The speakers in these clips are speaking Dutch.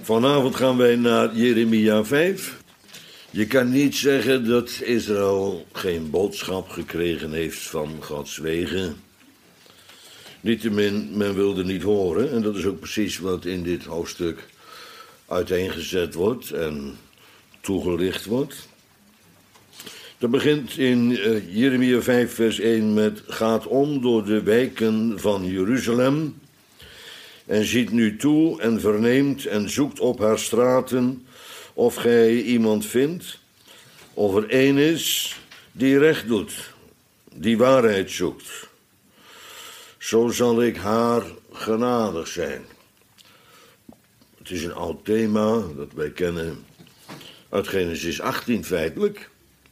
Vanavond gaan wij naar Jeremia 5. Je kan niet zeggen dat Israël geen boodschap gekregen heeft van Gods wegen. Niettemin, men wilde niet horen. En dat is ook precies wat in dit hoofdstuk uiteengezet wordt en toegelicht wordt. Dat begint in Jeremia 5 vers 1 met: gaat om door de wijken van Jeruzalem en ziet nu toe en verneemt en zoekt op haar straten of gij iemand vindt, of er één is die recht doet, die waarheid zoekt. Zo zal ik haar genadig zijn. Het is een oud thema dat wij kennen uit Genesis 18 feitelijk.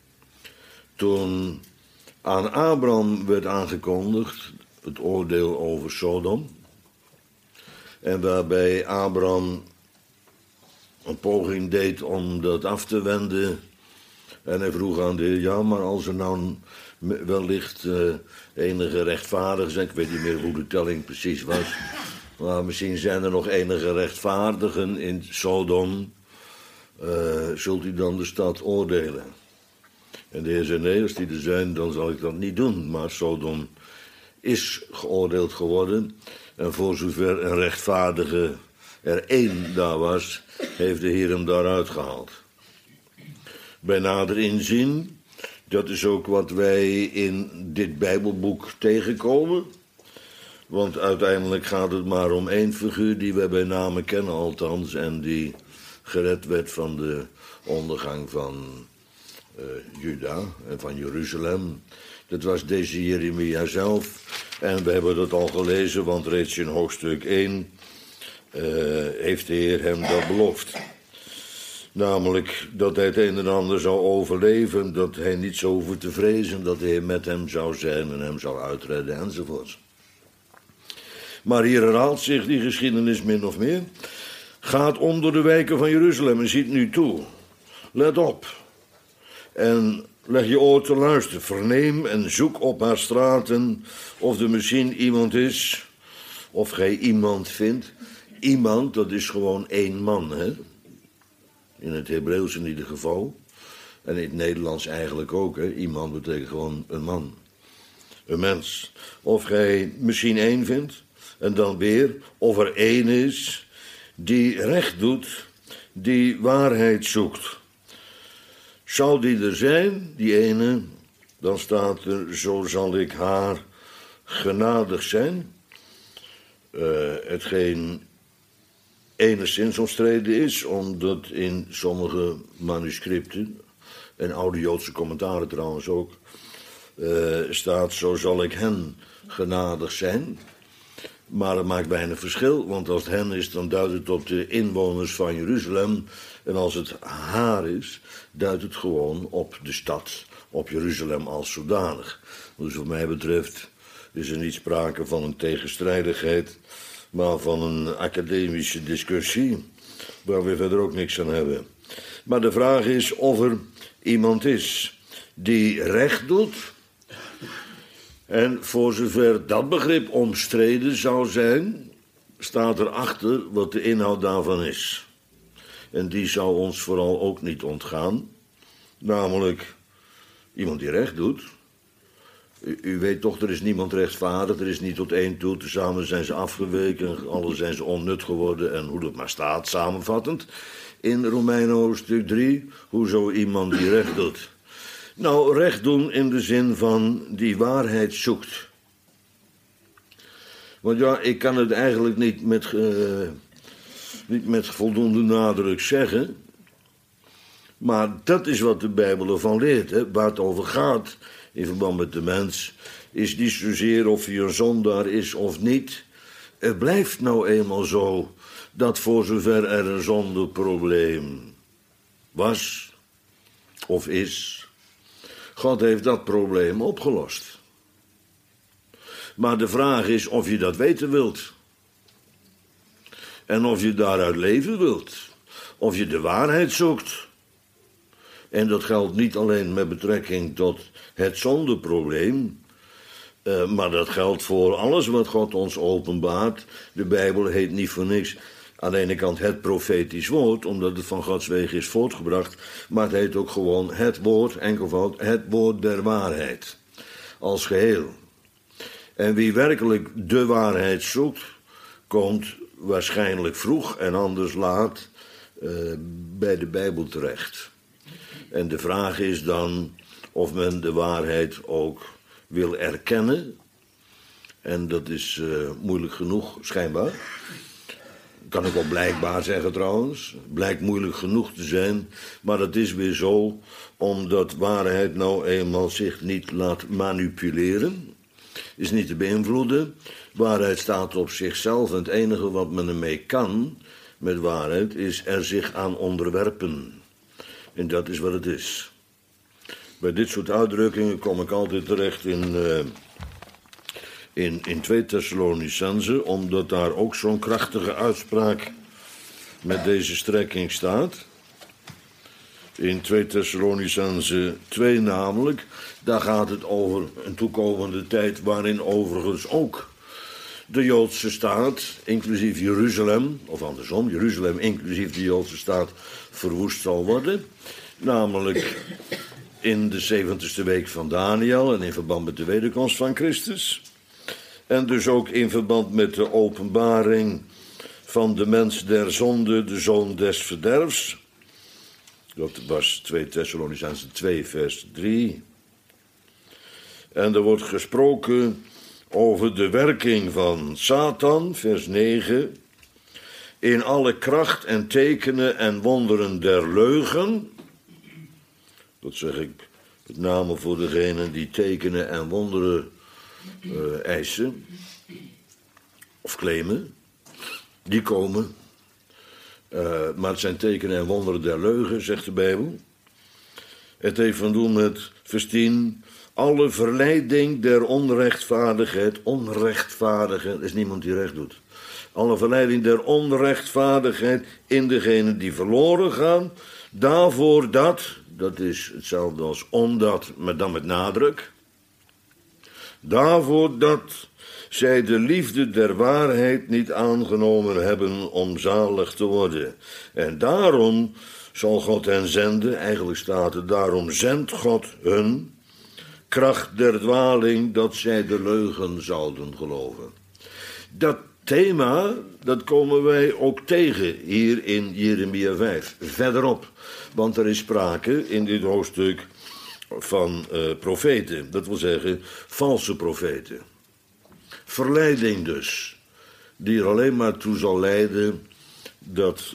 Toen aan Abraham werd aangekondigd het oordeel over Sodom. En waarbij Abraham een poging deed om dat af te wenden. En hij vroeg aan de Heer: ja, maar als er nou wellicht enige rechtvaardigen zijn, ik weet niet meer hoe de telling precies was, maar misschien zijn er nog enige rechtvaardigen in Sodom, zult u dan de stad oordelen? En de Heer zei: nee, als die er zijn, dan zal ik dat niet doen. Maar Sodom is geoordeeld geworden. En voor zover een rechtvaardige er één daar was, heeft de Heer hem daaruit gehaald. Bij nader inzien, dat is ook wat wij in dit Bijbelboek tegenkomen. Want uiteindelijk gaat het maar om één figuur die wij bij name kennen althans, en die gered werd van de ondergang van Juda en van Jeruzalem. Dat was deze Jeremia zelf. En we hebben dat al gelezen, want reeds in hoofdstuk 1 heeft de Heer hem dat beloofd. Namelijk dat hij het een en ander zou overleven, dat hij niet zou hoeven te vrezen, dat de Heer met hem zou zijn en hem zou uitredden enzovoort. Maar hier herhaalt zich die geschiedenis min of meer. Gaat om door de wijken van Jeruzalem en ziet nu toe. Let op. En leg je oor te luisteren. Verneem en zoek op haar straten of er misschien iemand is, of gij iemand vindt. Iemand, dat is gewoon één man, hè? In het Hebreeuws in ieder geval. En in het Nederlands eigenlijk ook, hè? Iemand betekent gewoon een man. Een mens. Of gij misschien één vindt. En dan weer, of er één is die recht doet, die waarheid zoekt. Zou die er zijn, die ene, dan staat er: zo zal ik haar genadig zijn. Hetgeen enigszins omstreden is, omdat in sommige manuscripten, en oude Joodse commentaren trouwens ook, staat: zo zal ik hen genadig zijn. Maar het maakt weinig verschil, want als het hen is, dan duidt het op de inwoners van Jeruzalem. En als het haar is, duidt het gewoon op de stad, op Jeruzalem als zodanig. Dus wat mij betreft is er niet sprake van een tegenstrijdigheid, maar van een academische discussie, waar we verder ook niks aan hebben. Maar de vraag is of er iemand is die recht doet. En voor zover dat begrip omstreden zou zijn, staat erachter wat de inhoud daarvan is. En die zou ons vooral ook niet ontgaan. Namelijk iemand die recht doet. U weet toch, er is niemand rechtvaardig, er is niet tot één toe. Tezamen zijn ze afgeweken, alle zijn ze onnut geworden. En hoe dat maar staat, samenvattend, in Romeinen hoofdstuk 3, hoe zo iemand die recht doet. Nou, recht doen in de zin van die waarheid zoekt. Want ja, ik kan het eigenlijk niet met voldoende nadruk zeggen. Maar dat is wat de Bijbel ervan leert. Hè? Waar het over gaat in verband met de mens is niet zozeer of hij een zondaar is of niet. Het blijft nou eenmaal zo dat voor zover er een zondeprobleem was of is, God heeft dat probleem opgelost. Maar de vraag is of je dat weten wilt. En of je daaruit leven wilt. Of je de waarheid zoekt. En dat geldt niet alleen met betrekking tot het zondeprobleem, maar dat geldt voor alles wat God ons openbaart. De Bijbel heet niet voor niks aan de ene kant het profetisch woord, omdat het van Gods wegen is voortgebracht, maar het heet ook gewoon het woord, enkelvoud, het woord der waarheid, als geheel. En wie werkelijk de waarheid zoekt, komt waarschijnlijk vroeg en anders laat bij de Bijbel terecht. En de vraag is dan of men de waarheid ook wil erkennen. En dat is moeilijk genoeg, schijnbaar. Kan ik wel blijkbaar zeggen trouwens. Blijkt moeilijk genoeg te zijn. Maar dat is weer zo, omdat waarheid nou eenmaal zich niet laat manipuleren. Is niet te beïnvloeden. Waarheid staat op zichzelf. En het enige wat men ermee kan, met waarheid, is er zich aan onderwerpen. En dat is wat het is. Bij dit soort uitdrukkingen kom ik altijd terecht in 2 Thessalonicenzen, omdat daar ook zo'n krachtige uitspraak met deze strekking staat. In 2 Thessalonicenzen 2 namelijk, daar gaat het over een toekomende tijd waarin overigens ook de Joodse staat, inclusief Jeruzalem, of andersom, Jeruzalem inclusief de Joodse staat verwoest zal worden. Namelijk in de 70ste week van Daniel en in verband met de wederkomst van Christus. En dus ook in verband met de openbaring van de mens der zonde, de zoon des verderfs. Dat was 2 Thessalonicenzen 2 vers 3. En er wordt gesproken over de werking van Satan, vers 9. In alle kracht en tekenen en wonderen der leugen. Dat zeg ik met name voor degenen die tekenen en wonderen eisen of claimen. Die komen. Maar het zijn tekenen en wonderen der leugen, zegt de Bijbel. Het heeft van doen met vers 10. Alle verleiding der onrechtvaardigheid. Onrechtvaardigheid is niemand die recht doet. Alle verleiding der onrechtvaardigheid in degenen die verloren gaan. Daarvoor dat is hetzelfde als omdat, maar dan met nadruk. Daarvoor dat zij de liefde der waarheid niet aangenomen hebben om zalig te worden. En daarom zal God hen zenden, eigenlijk staat het, daarom zendt God hun kracht der dwaling, dat zij de leugen zouden geloven. Dat thema, dat komen wij ook tegen hier in Jeremia 5, verderop. Want er is sprake in dit hoofdstuk van profeten, dat wil zeggen valse profeten. Verleiding dus, die er alleen maar toe zal leiden dat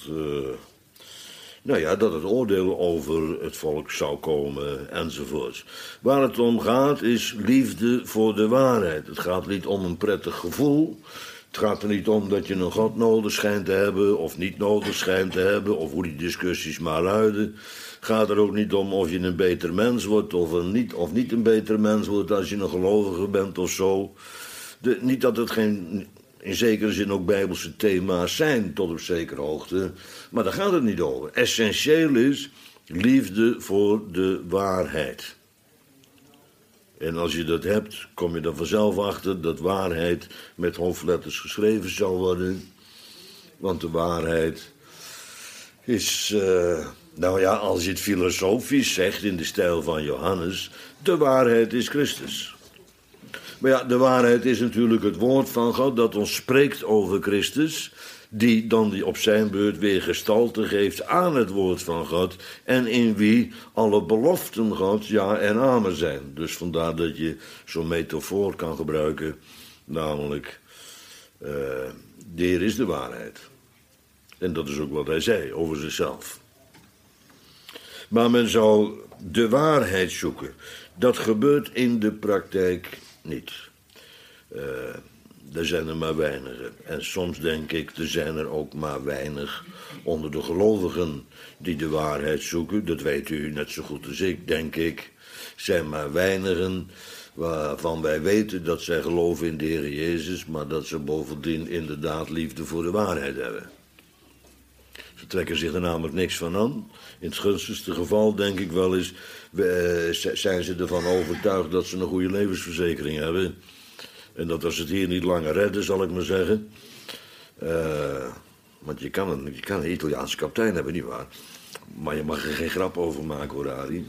dat het oordeel over het volk zou komen enzovoort. Waar het om gaat is liefde voor de waarheid. Het gaat niet om een prettig gevoel. Het gaat er niet om dat je een God nodig schijnt te hebben of niet nodig schijnt te hebben, of hoe die discussies maar luiden. Het gaat er ook niet om of je een beter mens wordt of niet een beter mens wordt als je een gelovige bent of zo. Niet dat het geen, in zekere zin ook bijbelse thema's zijn, tot op zekere hoogte, maar daar gaat het niet over. Essentieel is liefde voor de waarheid. En als je dat hebt, kom je er vanzelf achter dat waarheid met hoofdletters geschreven zal worden. Want de waarheid is, als je het filosofisch zegt in de stijl van Johannes, de waarheid is Christus. Maar ja, de waarheid is natuurlijk het woord van God dat ons spreekt over Christus, die op zijn beurt weer gestalte geeft aan het woord van God en in wie alle beloften God ja en amen zijn. Dus vandaar dat je zo'n metafoor kan gebruiken, namelijk de Heer is de waarheid. En dat is ook wat hij zei over zichzelf. Maar men zou de waarheid zoeken. Dat gebeurt in de praktijk niet. Er zijn er maar weinigen. En soms denk ik, er zijn er ook maar weinig onder de gelovigen die de waarheid zoeken. Dat weet u net zo goed als ik, denk ik. Zijn maar weinigen waarvan wij weten dat zij geloven in de Heer Jezus, maar dat ze bovendien inderdaad liefde voor de waarheid hebben. Ze trekken zich er namelijk niks van aan. In het gunstigste geval denk ik wel eens, zijn ze ervan overtuigd dat ze een goede levensverzekering hebben. En dat als het hier niet langer redden, zal ik maar zeggen. Want je kan een Italiaanse kapitein hebben, nietwaar? Maar je mag er geen grap over maken, hoor, Arie.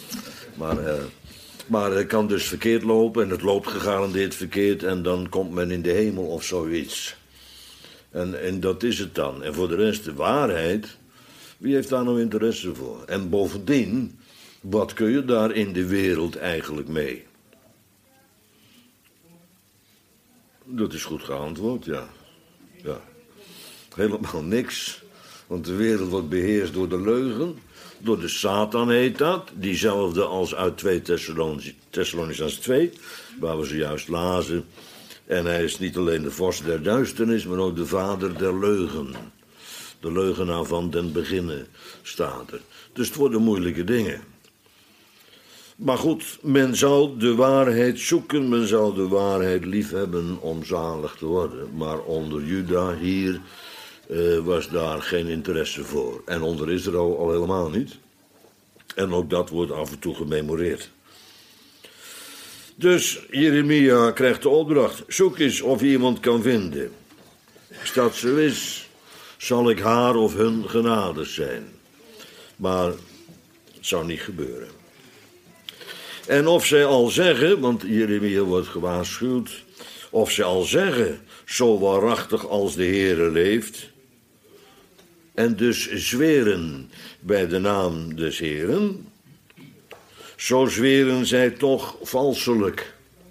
Maar het kan dus verkeerd lopen en het loopt gegarandeerd verkeerd en dan komt men in de hemel of zoiets. En dat is het dan. En voor de rest, de waarheid, wie heeft daar nou interesse voor? En bovendien, wat kun je daar in de wereld eigenlijk mee? Dat is goed geantwoord, ja. Helemaal niks. Want de wereld wordt beheerst door de leugen. Door de Satan heet dat. Diezelfde als uit 2 Thessalonians 2. Waar we zojuist lazen. En hij is niet alleen de vorst der duisternis, maar ook de vader der leugen. De leugenaar van den beginnen staat er. Dus het worden moeilijke dingen. Maar goed, men zal de waarheid zoeken, men zal de waarheid liefhebben om zalig te worden. Maar onder Juda hier was daar geen interesse voor. En onder Israël al helemaal niet. En ook dat wordt af en toe gememoreerd. Dus Jeremia krijgt de opdracht, zoek eens of je iemand kan vinden. Als dat zo is, zal ik haar of hun genadig zijn. Maar het zou niet gebeuren. En of zij al zeggen, want Jeremia wordt gewaarschuwd, of zij al zeggen, zo waarachtig als de Heere leeft, en dus zweren bij de naam des Heeren, zo zweren zij toch valselijk.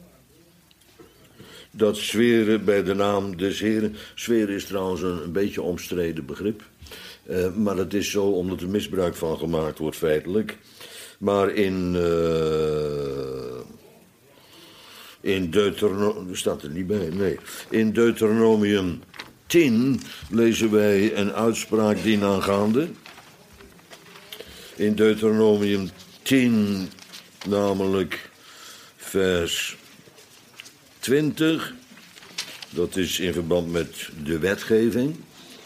Dat zweren bij de naam des Heeren, zweren is trouwens een beetje omstreden begrip, maar het is zo omdat er misbruik van gemaakt wordt feitelijk. Maar in Deuteronomium, staat er niet bij, nee. In Deuteronomium 10 lezen wij een uitspraak dienaangaande. In Deuteronomium 10, namelijk vers 20. Dat is in verband met de wetgeving.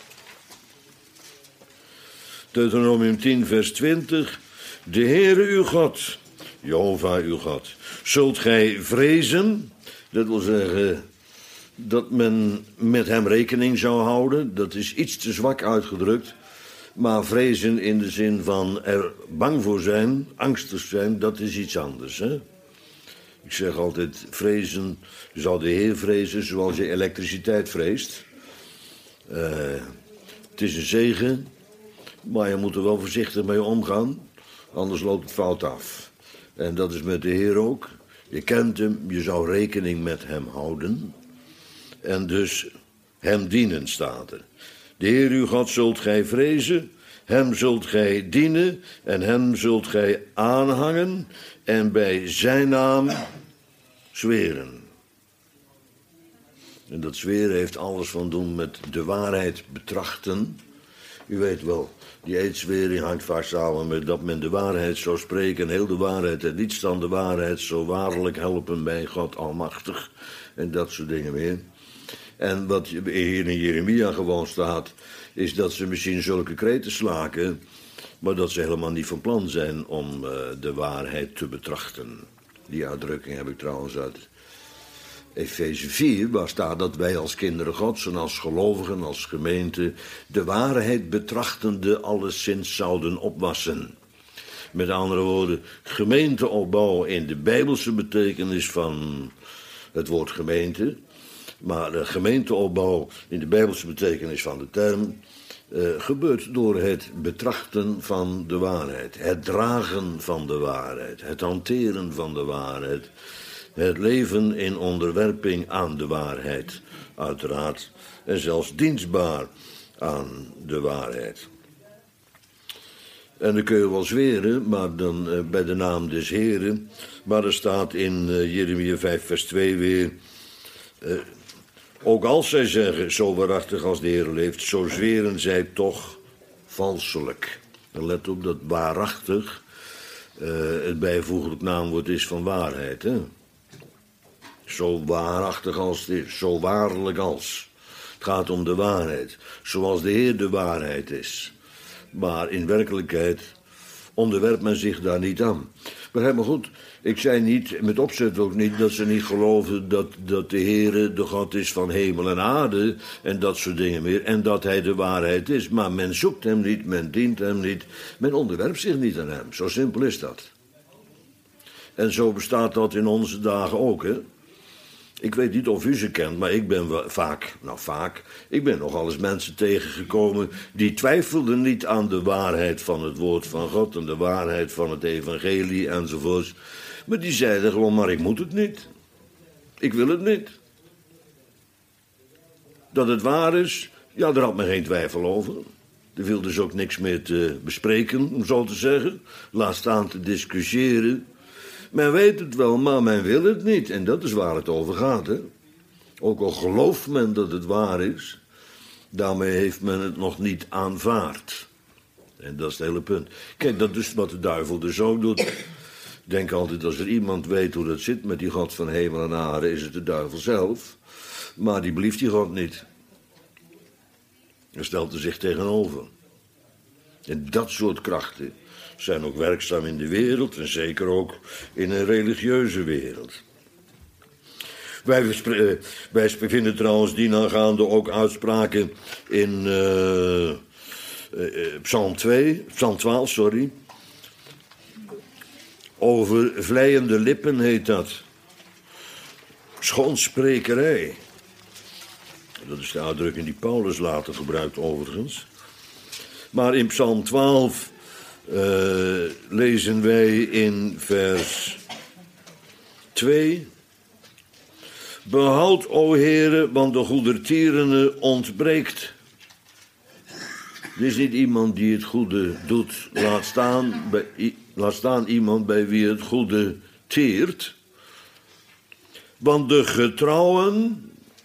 Deuteronomium 10, vers 20. De Heere uw God, Jehovah uw God, zult gij vrezen, dat wil zeggen dat men met hem rekening zou houden, dat is iets te zwak uitgedrukt, maar vrezen in de zin van er bang voor zijn, angstig zijn, dat is iets anders. Hè? Ik zeg altijd, vrezen, je zal de Heer vrezen zoals je elektriciteit vreest. Het is een zegen, maar je moet er wel voorzichtig mee omgaan. Anders loopt het fout af. En dat is met de Heer ook. Je kent hem, je zou rekening met hem houden. En dus hem dienen staat er. De Heer uw God zult gij vrezen, hem zult gij dienen en hem zult gij aanhangen en bij zijn naam zweren. En dat zweren heeft alles van doen met de waarheid betrachten. U weet wel, die eedzwering hangt vaak samen met dat men de waarheid zou spreken en heel de waarheid en niets dan de waarheid, zo waarlijk helpen mij God almachtig en dat soort dingen meer. En wat hier in Jeremia gewoon staat, is dat ze misschien zulke kreten slaken, maar dat ze helemaal niet van plan zijn om de waarheid te betrachten. Die uitdrukking heb ik trouwens uit Efeze 4, waar staat dat wij als kinderen Gods en als gelovigen, als gemeente, de waarheid betrachtende alleszins zouden opwassen. Met andere woorden, gemeenteopbouw in de bijbelse betekenis van het woord gemeente, maar de gemeenteopbouw in de bijbelse betekenis van de term gebeurt door het betrachten van de waarheid, het dragen van de waarheid, het hanteren van de waarheid, het leven in onderwerping aan de waarheid, uiteraard, en zelfs dienstbaar aan de waarheid. En dan kun je wel zweren, maar dan bij de naam des Heren, maar er staat in Jeremia 5 vers 2 weer, ook als zij zeggen, zo waarachtig als de Heer leeft, zo zweren zij toch valselijk. En let op dat waarachtig het bijvoeglijk naamwoord is van waarheid, hè? Zo waarachtig als het is, zo waarlijk als. Het gaat om de waarheid, zoals de Heer de waarheid is. Maar in werkelijkheid onderwerpt men zich daar niet aan. Begrijp me goed, ik zei niet, met opzet ook niet, dat ze niet geloven dat de Heere de God is van hemel en aarde en dat soort dingen meer. En dat hij de waarheid is. Maar men zoekt hem niet, men dient hem niet, men onderwerpt zich niet aan hem. Zo simpel is dat. En zo bestaat dat in onze dagen ook, hè. Ik weet niet of u ze kent, maar ik ben ik ben nogal eens mensen tegengekomen die twijfelden niet aan de waarheid van het woord van God en de waarheid van het evangelie enzovoorts. Maar die zeiden gewoon, maar ik moet het niet. Ik wil het niet. Dat het waar is, ja, daar had men geen twijfel over. Er viel dus ook niks meer te bespreken, om zo te zeggen. Laat staan te discussiëren. Men weet het wel, maar men wil het niet. En dat is waar het over gaat, hè. Ook al gelooft men dat het waar is, daarmee heeft men het nog niet aanvaard. En dat is het hele punt. Kijk, dat is wat de duivel dus ook doet. Ik denk altijd, als er iemand weet hoe dat zit met die God van hemel en aarde, is het de duivel zelf. Maar die belieft die God niet. Hij stelt er zich tegenover. En dat soort krachten zijn ook werkzaam in de wereld en zeker ook in een religieuze wereld. Wij vinden trouwens dienaangaande ook uitspraken in Psalm 12, over vleiende lippen heet dat. Schoonsprekerij. Dat is de uitdrukking die Paulus later gebruikt overigens. Maar in Psalm 12 lezen wij in vers 2... Behoud, o Heere, want de goedertierene ontbreekt. Er is niet iemand die het goede doet, laat staan iemand bij wie het goede teert. Want de getrouwen,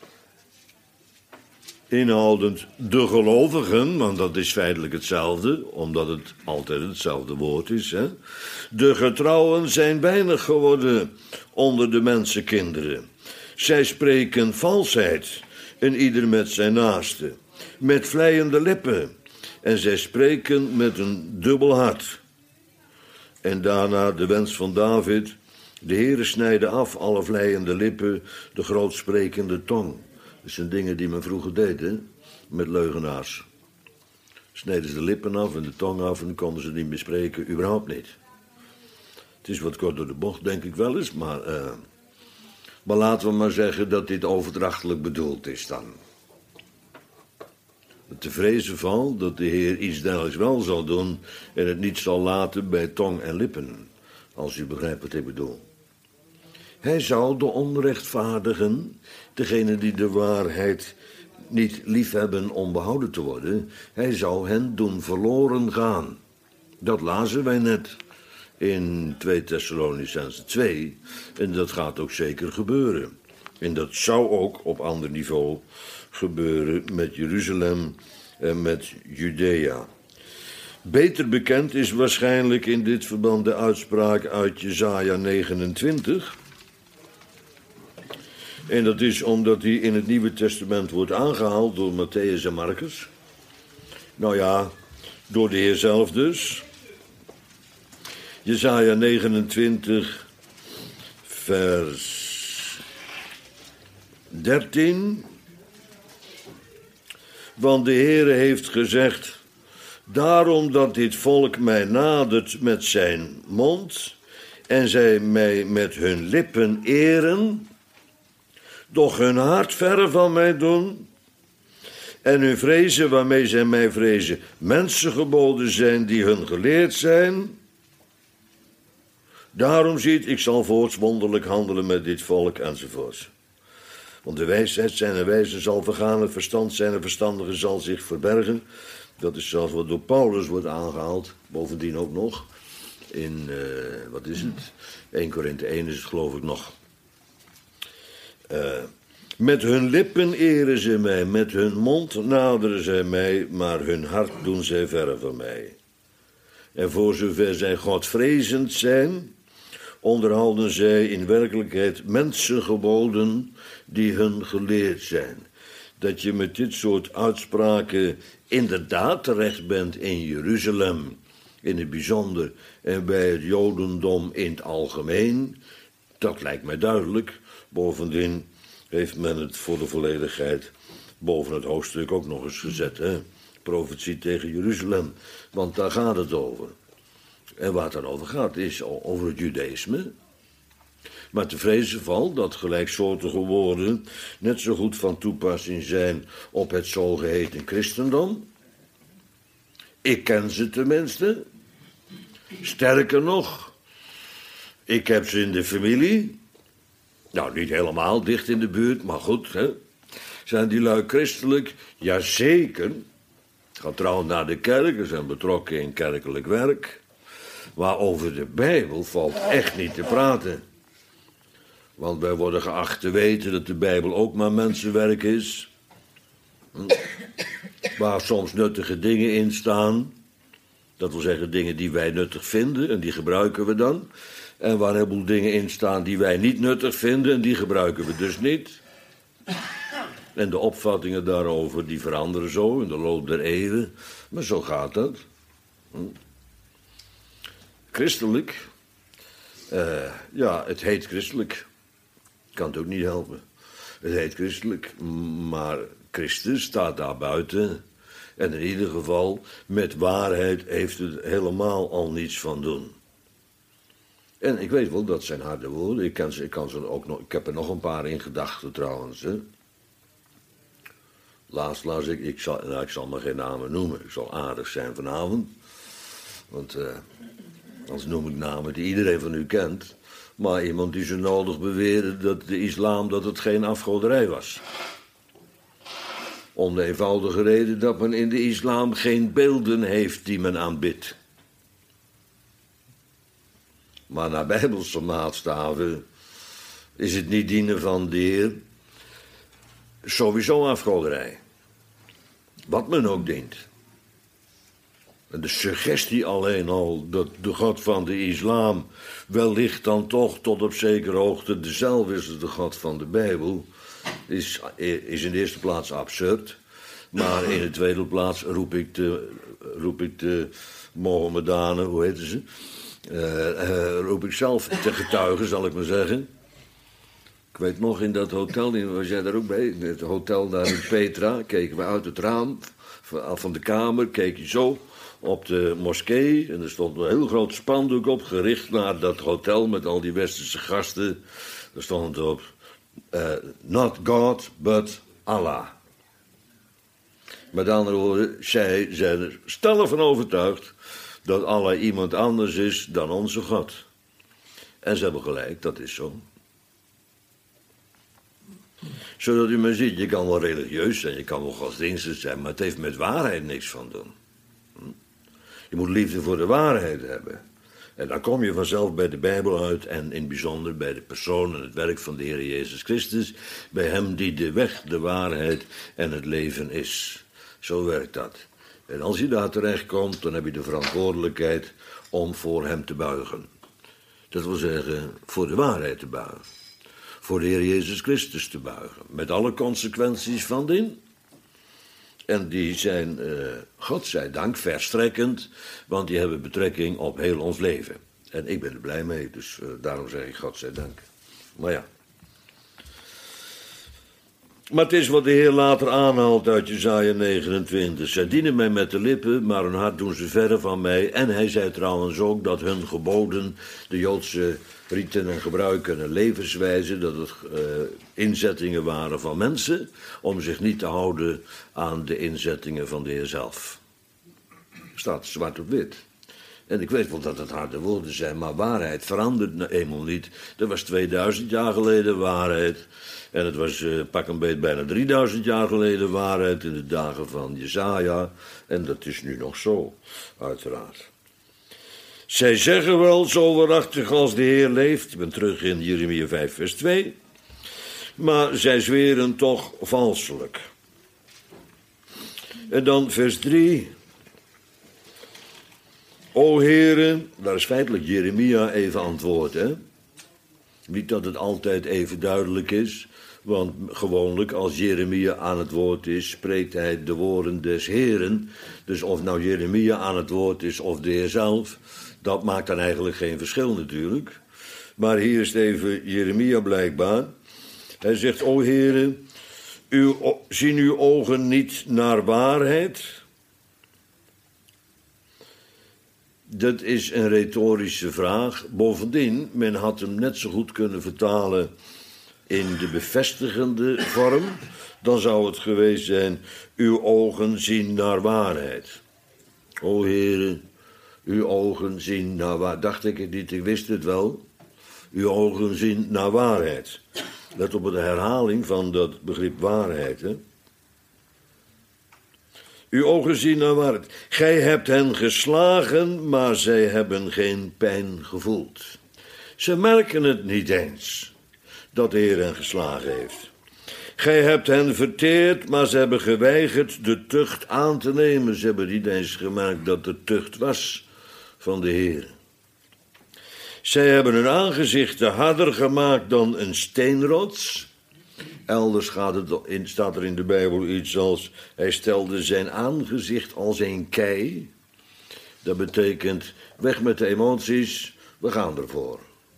inhoudend de gelovigen, want dat is feitelijk hetzelfde, omdat het altijd hetzelfde woord is, hè? De getrouwen zijn weinig geworden onder de mensenkinderen. Zij spreken valsheid, en ieder met zijn naaste, met vleiende lippen, en zij spreken met een dubbel hart. En daarna de wens van David, de Heere snijde af alle vleiende lippen, de grootsprekende tong. Dat zijn dingen die men vroeger deed, hè? Met leugenaars. Sneden ze de lippen af en de tong af en dan konden ze niet meer spreken, überhaupt niet. Het is wat kort door de bocht, denk ik wel eens, maar laten we maar zeggen dat dit overdrachtelijk bedoeld is dan. Te vrezen valt dat de Heer iets dergelijks wel zal doen en het niet zal laten bij tong en lippen, als u begrijpt wat ik bedoel. Hij zou de onrechtvaardigen, degenen die de waarheid niet liefhebben om behouden te worden, hij zou hen doen verloren gaan. Dat lazen wij net in 2 Thessalonicenzen 2 en dat gaat ook zeker gebeuren. En dat zou ook op ander niveau gebeuren met Jeruzalem en met Judea. Beter bekend is waarschijnlijk in dit verband de uitspraak uit Jesaja 29. En dat is omdat die in het Nieuwe Testament wordt aangehaald door Mattheüs en Marcus. Nou ja, door de Heer zelf dus. Jesaja 29, vers 13. Want de Heere heeft gezegd, daarom dat dit volk mij nadert met zijn mond en zij mij met hun lippen eren, doch hun hart verre van mij doen en hun vrezen waarmee zij mij vrezen mensengeboden zijn die hun geleerd zijn. Daarom ziet, ik zal voorts wonderlijk handelen met dit volk enzovoorts. Want de wijsheid zijn wijze zal vergaan, het verstand zijn verstandige zal zich verbergen. Dat is zelfs wat door Paulus wordt aangehaald, bovendien ook nog. In, 1 Korinthe 1 is het geloof ik nog. Met hun lippen eren ze mij, met hun mond naderen zij mij, maar hun hart doen zij verre van mij. En voor zover zij Godvrezend zijn, onderhouden zij in werkelijkheid mensengeboden die hun geleerd zijn. Dat je met dit soort uitspraken inderdaad terecht bent in Jeruzalem in het bijzonder en bij het Jodendom in het algemeen, dat lijkt mij duidelijk. Bovendien heeft men het voor de volledigheid boven het hoofdstuk ook nog eens gezet, hè? Profetie tegen Jeruzalem, want daar gaat het over. En waar het dan over gaat is over het judaïsme. Maar te vrezen valt dat gelijksoortige woorden net zo goed van toepassing zijn op het zogeheten christendom. Ik ken ze tenminste. Sterker nog, ik heb ze in de familie. Nou, niet helemaal dicht in de buurt, maar goed, hè. Zijn die lui christelijk? Jazeker. Gaan trouwens naar de kerk, ze zijn betrokken in kerkelijk werk. Maar over de Bijbel valt echt niet te praten. Want wij worden geacht te weten dat de Bijbel ook maar mensenwerk is. Waar soms nuttige dingen in staan. Dat wil zeggen dingen die wij nuttig vinden en die gebruiken we dan. En waar een heleboel dingen in staan die wij niet nuttig vinden en die gebruiken we dus niet. En de opvattingen daarover die veranderen zo in de loop der eeuwen. Maar zo gaat dat. Christelijk. Ja, het heet christelijk. Kan het ook niet helpen. Het heet christelijk, maar Christus staat daar buiten. En in ieder geval, met waarheid heeft het helemaal al niets van doen. En ik weet wel, dat zijn harde woorden. Ik kan ze ook nog, ik heb er nog een paar in gedachten trouwens. Hè. Laatst las ik zal maar geen namen noemen. Ik zal aardig zijn vanavond. Want anders noem ik namen die iedereen van u kent. Maar iemand die zo nodig beweerde dat de islam dat het geen afgoderij was. Om de eenvoudige reden dat men in de islam geen beelden heeft die men aanbidt. Maar naar bijbelse maatstaven is het niet dienen van de Heer sowieso afgoderij. Wat men ook dient. En de suggestie alleen al dat de God van de islam wellicht dan toch tot op zekere hoogte dezelfde is als de God van de Bijbel, is in de eerste plaats absurd. Maar in de tweede plaats roep ik de Mohammedanen, hoe heten ze? Roep ik zelf te getuigen, zal ik maar zeggen. Ik weet nog, in dat hotel, was jij daar ook bij? In het hotel daar in Petra, keken we uit het raam van de kamer, keek je zo op de moskee. En er stond een heel groot spandoek op, gericht naar dat hotel met al die westerse gasten. Er stond op, not God, but Allah. Met andere woorden, zij zijn er stellig van overtuigd dat Allah iemand anders is dan onze God. En ze hebben gelijk, dat is zo. Zodat u maar ziet, je kan wel religieus zijn, je kan wel godsdienstig zijn, maar het heeft met waarheid niks van doen. Je moet liefde voor de waarheid hebben. En dan kom je vanzelf bij de Bijbel uit en in het bijzonder bij de persoon en het werk van de Heer Jezus Christus, bij hem die de weg, de waarheid en het leven is. Zo werkt dat. En als je daar terecht komt, dan heb je de verantwoordelijkheid om voor hem te buigen. Dat wil zeggen, voor de waarheid te buigen. Voor de Heer Jezus Christus te buigen. Met alle consequenties van dien. En die zijn, godzijdank, verstrekkend, want die hebben betrekking op heel ons leven. En ik ben er blij mee, dus daarom zeg ik godzijdank. Maar ja. Maar het is wat de Heer later aanhaalt uit Jesaja 29. Zij dienen mij met de lippen, maar hun hart doen ze verre van mij. En hij zei trouwens ook dat hun geboden, de Joodse riten en gebruiken en levenswijze, dat het inzettingen waren van mensen, om zich niet te houden aan de inzettingen van de Heer zelf. Staat zwart op wit. En ik weet wel dat het harde woorden zijn, maar waarheid verandert eenmaal niet. Dat was 2000 jaar geleden waarheid. En het was pak een beet bijna 3000 jaar geleden waarheid in de dagen van Jesaja. En dat is nu nog zo, uiteraard. Zij zeggen wel, zo waarachtig als de Heer leeft. Ik ben terug in Jeremia 5 vers 2. Maar zij zweren toch valselijk. En dan vers 3. O Heere, daar is feitelijk Jeremia even antwoord, hè. Niet dat het altijd even duidelijk is, Want gewoonlijk als Jeremia aan het woord is, spreekt hij de woorden des Heeren. Dus of nou Jeremia aan het woord is of de Heer zelf, dat maakt dan eigenlijk geen verschil natuurlijk. Maar hier is even Jeremia blijkbaar. Hij zegt, o Heere, zien uw ogen niet naar waarheid? Dat is een retorische vraag. Bovendien, men had hem net zo goed kunnen vertalen in de bevestigende vorm. Dan zou het geweest zijn, uw ogen zien naar waarheid. O Heere, uw ogen zien naar waarheid. Dacht ik het niet, ik wist het wel. Uw ogen zien naar waarheid. Let op de herhaling van dat begrip waarheid, hè. Uw ogen zien naar waarheid. Gij hebt hen geslagen, maar zij hebben geen pijn gevoeld. Ze merken het niet eens dat de Heer hen geslagen heeft. Gij hebt hen verteerd, maar ze hebben geweigerd de tucht aan te nemen. Ze hebben niet eens gemerkt dat er tucht was van de Heer. Zij hebben hun aangezichten harder gemaakt dan een steenrots. Elders staat er in de Bijbel iets als, hij stelde zijn aangezicht als een kei. Dat betekent, weg met de emoties, we gaan ervoor.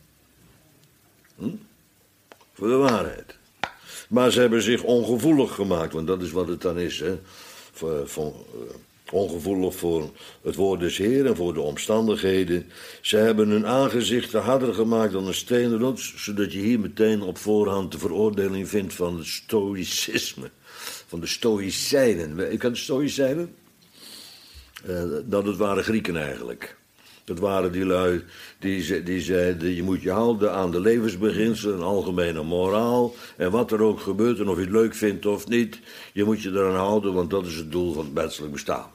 Voor de waarheid. Maar ze hebben zich ongevoelig gemaakt, want dat is wat het dan is, hè. Ongevoelig voor het woord des Heer en voor de omstandigheden. Ze hebben hun aangezichten harder gemaakt dan een steenrots, zodat je hier meteen op voorhand de veroordeling vindt van het stoïcisme. Van de stoïcijnen. Ik ken de stoïcijnen? Dat waren Grieken eigenlijk. Dat waren die lui die zeiden, je moet je houden aan de levensbeginselen, een algemene moraal. En wat er ook gebeurt en of je het leuk vindt of niet, je moet je eraan houden, want dat is het doel van het menselijk bestaan.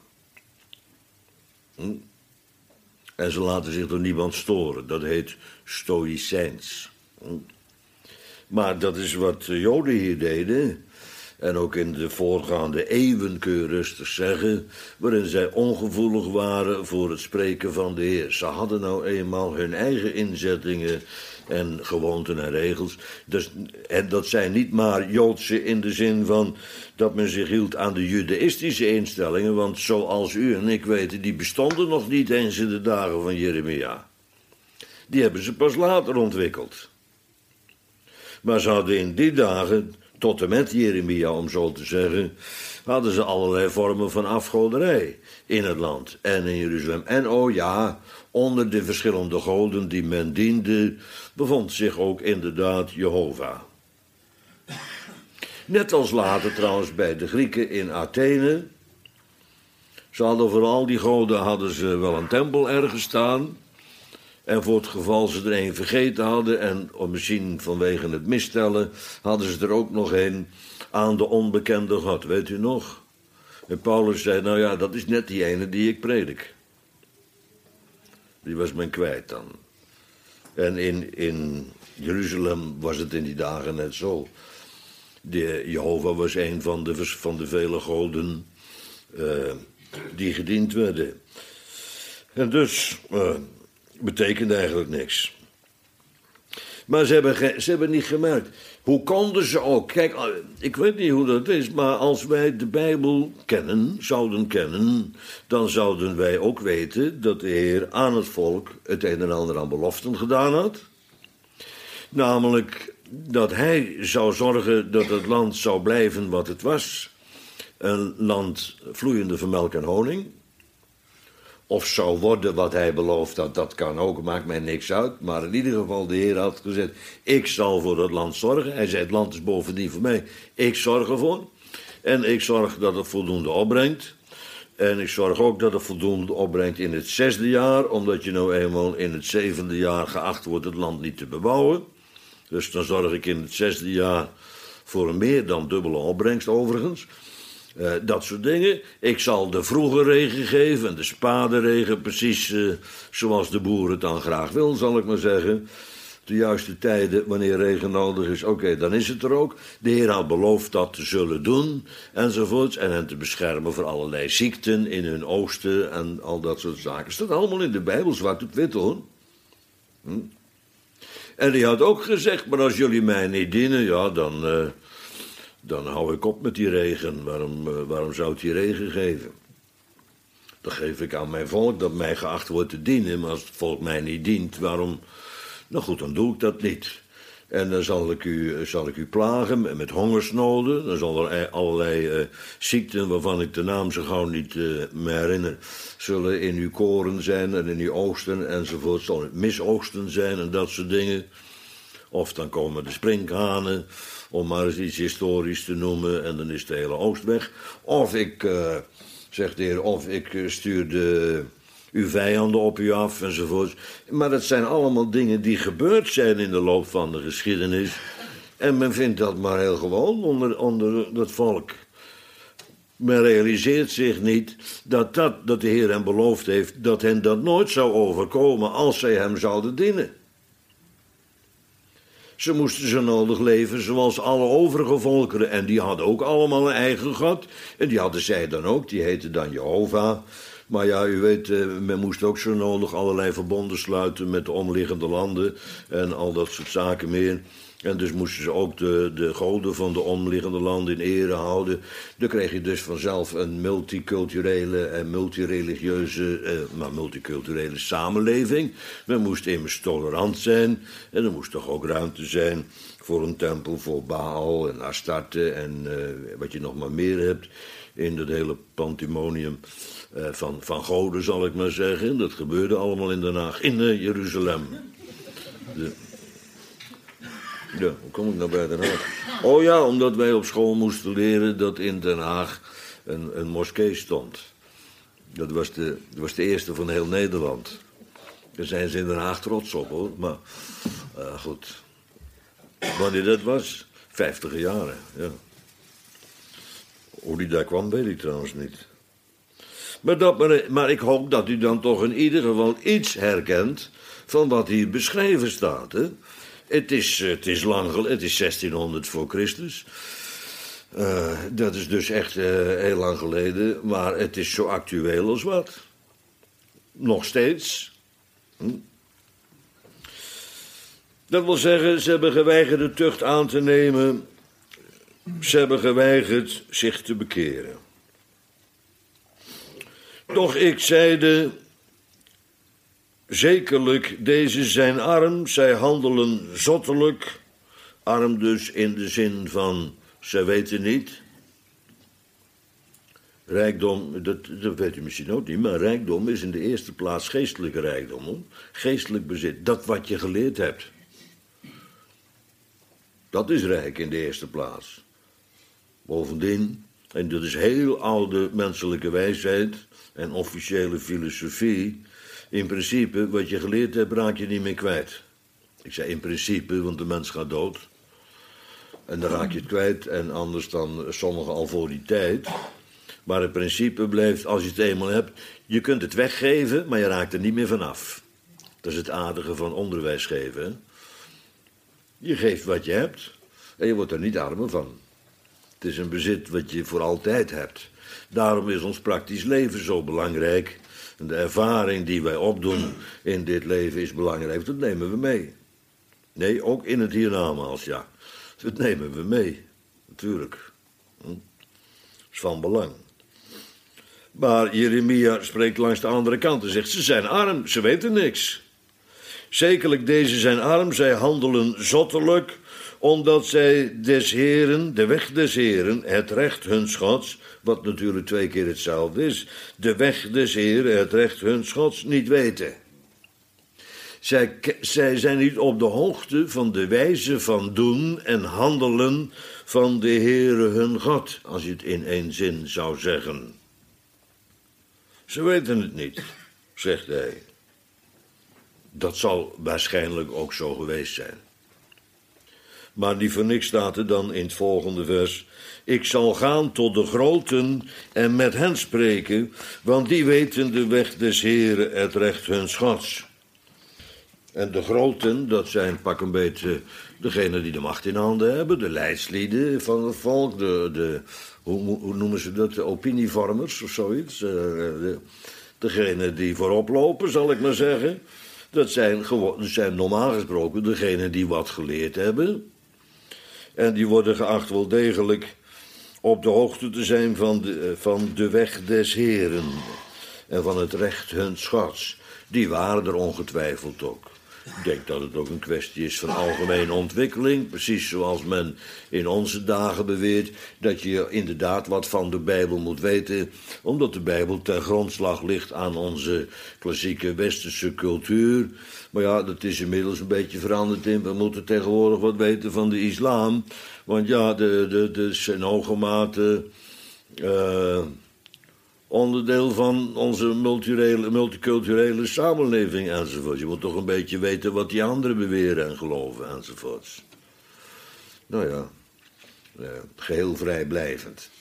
En ze laten zich door niemand storen. Dat heet stoïcijns. Maar dat is wat de Joden hier deden. En ook in de voorgaande eeuwen kun je rustig zeggen, waarin zij ongevoelig waren voor het spreken van de Heer. Ze hadden nou eenmaal hun eigen inzettingen en gewoonten en regels. Dus, en dat zijn niet maar Joodse in de zin van dat men zich hield aan de judaïstische instellingen, want zoals u en ik weten, die bestonden nog niet eens in de dagen van Jeremia. Die hebben ze pas later ontwikkeld. Maar ze hadden in die dagen, tot en met Jeremia, om zo te zeggen, hadden ze allerlei vormen van afgoderij in het land en in Jeruzalem. En oh ja, onder de verschillende goden die men diende, bevond zich ook inderdaad Jehovah. Net als later trouwens bij de Grieken in Athene. Ze hadden voor al die goden hadden ze wel een tempel ergens staan. En voor het geval ze er een vergeten hadden, en misschien vanwege het misstellen, hadden ze er ook nog een aan de onbekende God. Weet u nog? En Paulus zei, nou ja, dat is net die ene die ik predik. Die was men kwijt dan. En in Jeruzalem was het in die dagen net zo. Jehovah was een van de vele goden die gediend werden. En dus betekende eigenlijk niks. Maar ze hebben niet gemerkt. Hoe konden ze ook? Kijk, ik weet niet hoe dat is, maar als wij de Bijbel zouden kennen, dan zouden wij ook weten dat de Heer aan het volk het een en ander aan beloften gedaan had. Namelijk dat hij zou zorgen dat het land zou blijven wat het was. Een land vloeiende van melk en honing. Of zou worden wat hij beloofd had, dat kan ook, maakt mij niks uit. Maar in ieder geval, de Heer had gezegd, ik zal voor dat land zorgen. Hij zei, het land is bovendien voor mij, ik zorg ervoor. En ik zorg dat het voldoende opbrengt. En ik zorg ook dat het voldoende opbrengt in het 6e jaar, omdat je nou eenmaal in het 7e jaar geacht wordt het land niet te bebouwen. Dus dan zorg ik in het 6e jaar voor een meer dan dubbele opbrengst overigens. Dat soort dingen. Ik zal de vroege regen geven en de spaderegen, precies zoals de boer het dan graag wil, zal ik maar zeggen. De juiste tijden, wanneer regen nodig is, oké, dan is het er ook. De Heer had beloofd dat te zullen doen, enzovoorts. En hen te beschermen voor allerlei ziekten in hun oogsten en al dat soort zaken. Staat allemaal in de Bijbel, zwart op wit hoor. En die had ook gezegd, maar als jullie mij niet dienen, ja, dan hou ik op met die regen. Waarom zou het die regen geven? Dat geef ik aan mijn volk, dat mij geacht wordt te dienen. Maar als het volk mij niet dient, waarom? Nou goed, dan doe ik dat niet. En dan zal ik u plagen met hongersnoden. Dan zal er allerlei ziekten, waarvan ik de naam zo gauw niet me herinner, zullen in uw koren zijn en in uw oogsten enzovoort. Zal het misoogsten zijn en dat soort dingen. Of dan komen de sprinkhanen, om maar eens iets historisch te noemen, en dan is de hele oogst weg. Of ik, zegt de Heer, of ik stuur uw vijanden op u af enzovoort. Maar dat zijn allemaal dingen die gebeurd zijn in de loop van de geschiedenis. En men vindt dat maar heel gewoon onder dat volk. Men realiseert zich niet dat de Heer hem beloofd heeft dat hen dat nooit zou overkomen als zij hem zouden dienen. Ze moesten zo nodig leven zoals alle overige volkeren. En die hadden ook allemaal een eigen God. En die hadden zij dan ook, die heette dan Jehovah. Maar ja, u weet, men moest ook zo nodig allerlei verbonden sluiten met de omliggende landen en al dat soort zaken meer. En dus moesten ze ook de goden van de omliggende landen in ere houden. Dan kreeg je dus vanzelf een multiculturele en multiculturele samenleving. Men moest immers tolerant zijn en er moest toch ook ruimte zijn voor een tempel voor Baal en Astarte en wat je nog maar meer hebt in dat hele pandemonium van goden, zal ik maar zeggen. Dat gebeurde allemaal in Den Haag, in Jeruzalem. Ja, hoe kom ik nou bij Den Haag? Oh ja, omdat wij op school moesten leren dat in Den Haag een moskee stond. Dat was de eerste van heel Nederland. Daar zijn ze in Den Haag trots op, hoor. Maar goed. Wanneer dat was? 50 jaren, ja. Hoe die daar kwam, weet ik trouwens niet. Maar ik hoop dat u dan toch in ieder geval iets herkent van wat hier beschreven staat, hè? Het is 1600 voor Christus. Dat is dus echt heel lang geleden, maar het is zo actueel als wat. Nog steeds. Dat wil zeggen, ze hebben geweigerd de tucht aan te nemen. Ze hebben geweigerd zich te bekeren. Doch ik zeide, zekerlijk, deze zijn arm, zij handelen zottelijk. Arm dus in de zin van, zij weten niet. Rijkdom, dat weet u misschien ook niet, maar rijkdom is in de eerste plaats geestelijke rijkdom. Hoor. Geestelijk bezit, dat wat je geleerd hebt. Dat is rijk in de eerste plaats. Bovendien, en dat is heel oude menselijke wijsheid en officiële filosofie, in principe, wat je geleerd hebt, raak je niet meer kwijt. Ik zei in principe, want de mens gaat dood. En dan raak je het kwijt, en anders dan sommigen al voor die tijd. Maar het principe blijft, als je het eenmaal hebt, je kunt het weggeven, maar je raakt er niet meer vanaf. Dat is het aardige van onderwijs geven. Hè? Je geeft wat je hebt, en je wordt er niet armer van. Het is een bezit wat je voor altijd hebt. Daarom is ons praktisch leven zo belangrijk. En de ervaring die wij opdoen in dit leven is belangrijk. Dat nemen we mee. Nee, ook in het hiernamaals, ja. Dat nemen we mee. Natuurlijk. Dat is van belang. Maar Jeremia spreekt langs de andere kant en zegt, ze zijn arm, ze weten niks. Zekerlijk, deze zijn arm, zij handelen zottelijk, omdat zij des Heren, de weg des Heren, het recht huns Gods, wat natuurlijk 2 keer hetzelfde is, de weg des Heren, het recht huns Gods, niet weten. Zij zijn niet op de hoogte van de wijze van doen en handelen van de Heere hun God, als je het in één zin zou zeggen. Ze weten het niet, zegt hij. Dat zal waarschijnlijk ook zo geweest zijn. Maar niet voor niks staat er dan in het volgende vers, ik zal gaan tot de groten en met hen spreken, want die weten de weg des Heren, het recht huns Gods. En de groten, dat zijn pak een beetje degenen die de macht in handen hebben, de leidslieden van het volk, hoe noemen ze dat, de opinievormers of zoiets. Degenen die voorop lopen, zal ik maar zeggen. Dat zijn normaal gesproken degenen die wat geleerd hebben. En die worden geacht wel degelijk op de hoogte te zijn van de weg des Heren. En van het recht huns schats. Die waren er ongetwijfeld ook. Ik denk dat het ook een kwestie is van algemene ontwikkeling. Precies zoals men in onze dagen beweert dat je inderdaad wat van de Bijbel moet weten. Omdat de Bijbel ten grondslag ligt aan onze klassieke westerse cultuur. Maar ja, dat is inmiddels een beetje veranderd in. We moeten tegenwoordig wat weten van de islam. Want ja, de zijn hoge mate onderdeel van onze multiculturele samenleving enzovoort. Je moet toch een beetje weten wat die anderen beweren en geloven enzovoort. Nou ja, geheel vrijblijvend.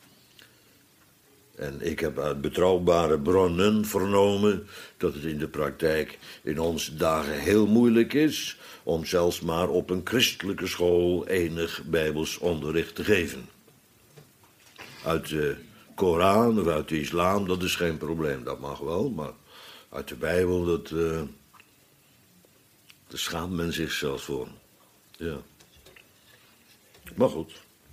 En ik heb uit betrouwbare bronnen vernomen dat het in de praktijk in onze dagen heel moeilijk is om zelfs maar op een christelijke school enig bijbels onderricht te geven. Uit de Koran of uit de islam, dat is geen probleem, dat mag wel, maar uit de Bijbel, daar schaamt men zich zelfs voor. Ja. Maar goed.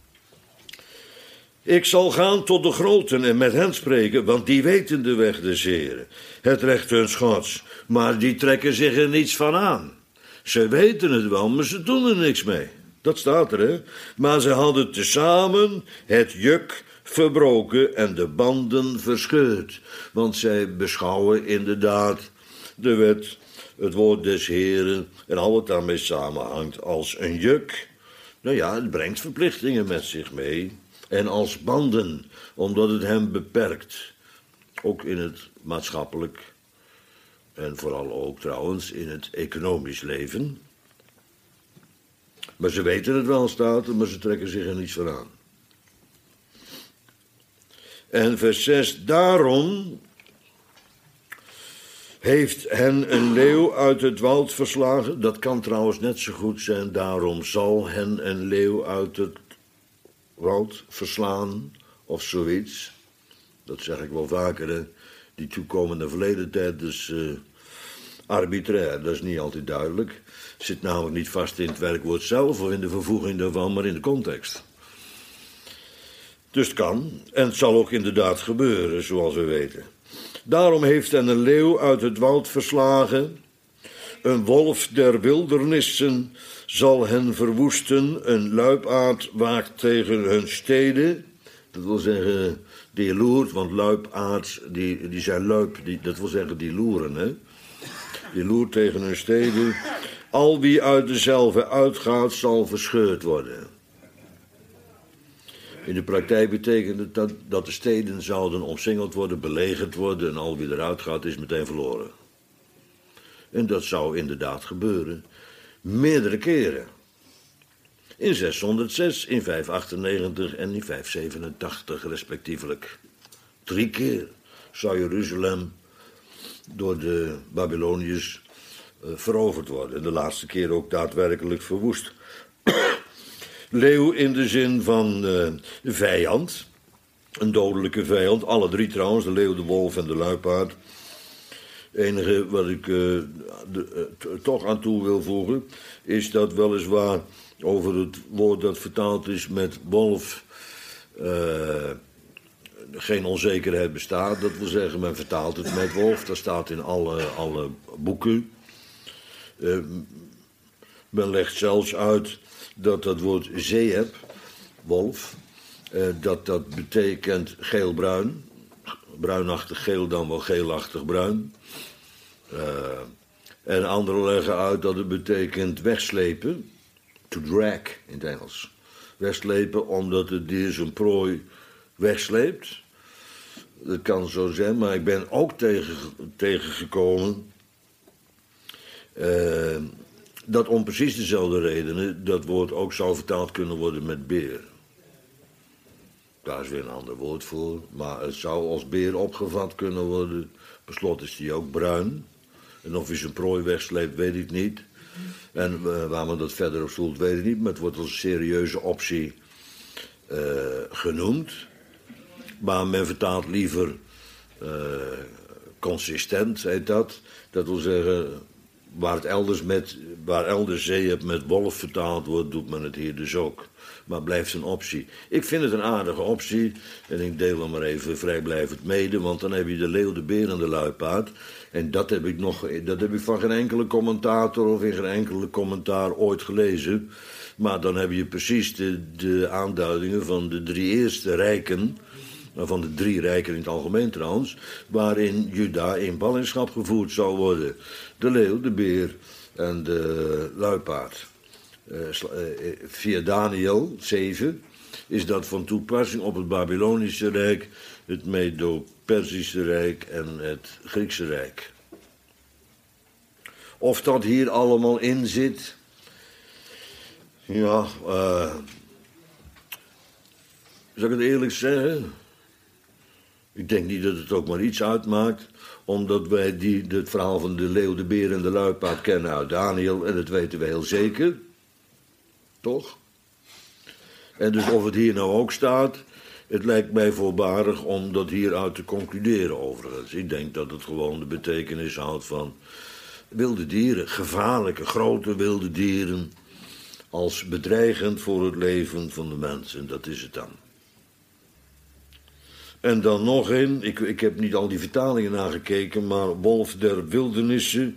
Ik zal gaan tot de groten en met hen spreken, want die weten de weg des Heren, het recht huns Gods, maar die trekken zich er niets van aan. Ze weten het wel, maar ze doen er niks mee. Dat staat er, hè. Maar ze hadden tezamen het juk verbroken en de banden verscheurd. Want zij beschouwen inderdaad de wet, het woord des Heren en al wat daarmee samenhangt als een juk. Nou ja, het brengt verplichtingen met zich mee. En als banden, omdat het hem beperkt. Ook in het maatschappelijk en vooral ook trouwens in het economisch leven. Maar ze weten het wel, staat er, maar ze trekken zich er niets van aan. En vers 6, daarom heeft hen een leeuw uit het woud verslagen. Dat kan trouwens net zo goed zijn, daarom zal hen een leeuw uit het woud verslaan, of zoiets. Dat zeg ik wel vaker, hè. Die toekomende verleden tijd is arbitrair, dat is niet altijd duidelijk. Het zit namelijk niet vast in het werkwoord zelf of in de vervoeging daarvan, maar in de context. Dus het kan, en het zal ook inderdaad gebeuren, zoals we weten. Daarom heeft hen een leeuw uit het woud verslagen. Een wolf der wildernissen zal hen verwoesten. Een luipaard waakt tegen hun steden. Dat wil zeggen, die loert, want luipaards, die zijn luip, dat wil zeggen, die loeren, hè. Die loert tegen hun steden. Al wie uit dezelfde uitgaat, zal verscheurd worden. In de praktijk betekent het dat de steden zouden omsingeld worden, belegerd worden en al wie eruit gaat is meteen verloren. En dat zou inderdaad gebeuren, meerdere keren. In 606, in 598 en in 587 respectievelijk. 3 keer zou Jeruzalem door de Babyloniërs veroverd worden. En de laatste keer ook daadwerkelijk verwoest. Leeuw in de zin van vijand. Een dodelijke vijand. Alle 3 trouwens, de leeuw, de wolf en de luipaard. Het enige wat ik toch aan toe wil voegen, is dat weliswaar over het woord dat vertaald is met wolf geen onzekerheid bestaat. Dat wil zeggen, men vertaalt het met wolf. Dat staat in alle boeken. Men legt zelfs uit dat woord zeeb, wolf, dat betekent geel-bruin. Bruinachtig geel, dan wel geelachtig bruin. En anderen leggen uit dat het betekent wegslepen. To drag in het Engels. Wegslepen omdat het dier zijn prooi wegsleept. Dat kan zo zijn, maar ik ben ook tegengekomen dat om precies dezelfde redenen dat woord ook zou vertaald kunnen worden met beer. Daar is weer een ander woord voor, maar het zou als beer opgevat kunnen worden. Per slot is die ook bruin. En of hij zijn prooi wegsleept, weet ik niet. En waar men dat verder op stoelt, weet ik niet. Maar het wordt als een serieuze optie genoemd. Maar men vertaalt liever consistent, heet dat. Dat wil zeggen Waar elders zeeëp met wolf vertaald wordt, doet men het hier dus ook. Maar blijft een optie. Ik vind het een aardige optie. En ik deel hem maar even vrijblijvend mede. Want dan heb je de leeuw, de beer en de luipaard. En dat heb ik van geen enkele commentator of in geen enkele commentaar ooit gelezen. Maar dan heb je precies de aanduidingen van de 3 eerste rijken. Van de 3 rijken in het algemeen trouwens. Waarin Juda in ballingschap gevoerd zou worden. De leeuw, de beer en de luipaard. Via Daniel 7 is dat van toepassing op het Babylonische Rijk, het Medo-Persische Rijk en het Griekse Rijk. Of dat hier allemaal in zit, ja, zal ik het eerlijk zeggen? Ik denk niet dat het ook maar iets uitmaakt, omdat wij het verhaal van de leeuw, de beer en de luipaard kennen uit Daniel, en dat weten we heel zeker. Toch? En dus of het hier nou ook staat, het lijkt mij voorbarig om dat hieruit te concluderen overigens. Ik denk dat het gewoon de betekenis houdt van wilde dieren, gevaarlijke, grote wilde dieren, als bedreigend voor het leven van de mens. En dat is het dan. En dan nog een, ik heb niet al die vertalingen nagekeken, maar wolf der wildernissen.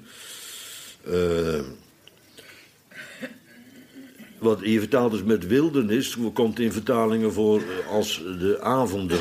Wat hier vertaald is met wildernis, komt in vertalingen voor als de avonden.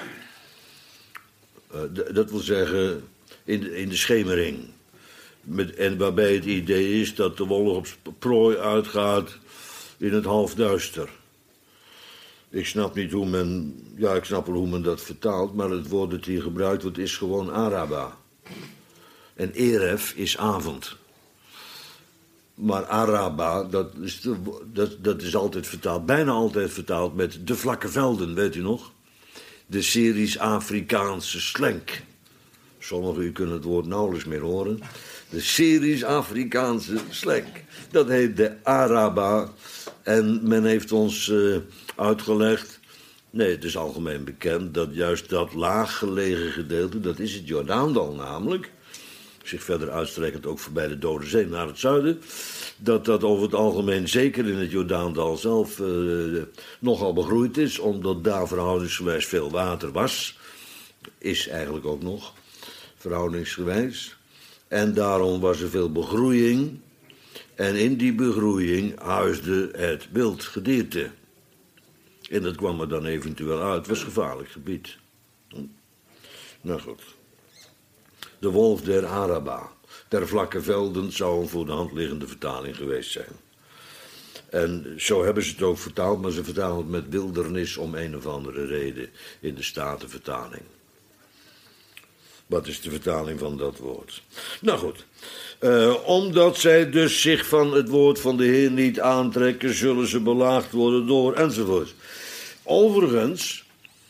Dat wil zeggen in de schemering. En waarbij het idee is dat de wolf op prooi uitgaat in het halfduister. Ik snap niet hoe men... Ja, ik snap wel hoe men dat vertaalt, maar het woord dat hier gebruikt wordt is gewoon Araba. En Eref is avond. Maar Araba, dat is altijd vertaald, bijna altijd vertaald met de vlakke velden, weet u nog? De Syrisch-Afrikaanse slenk. Sommigen u kunnen het woord nauwelijks meer horen. De Syrisch-Afrikaanse slenk. Dat heet de Araba. En men heeft ons uitgelegd... Nee, het is algemeen bekend dat juist dat laaggelegen gedeelte... dat is het Jordaandal namelijk... zich verder uitstrekkend ook voorbij de Dode Zee naar het zuiden... dat over het algemeen, zeker in het Jordaandal zelf... nogal begroeid is, omdat daar verhoudingsgewijs veel water was. Is eigenlijk ook nog, verhoudingsgewijs. En daarom was er veel begroeiing... En in die begroeiing huisde het wild gedierte. En dat kwam er dan eventueel uit. Het was gevaarlijk gebied. Nou goed. De wolf der Araba. Der vlakke velden zou een voor de hand liggende vertaling geweest zijn. En zo hebben ze het ook vertaald, maar ze vertalen het met wildernis om een of andere reden in de Statenvertaling. Wat is de vertaling van dat woord? Nou goed. Omdat zij dus zich van het woord van de Heer niet aantrekken, zullen ze belaagd worden door enzovoort. Overigens,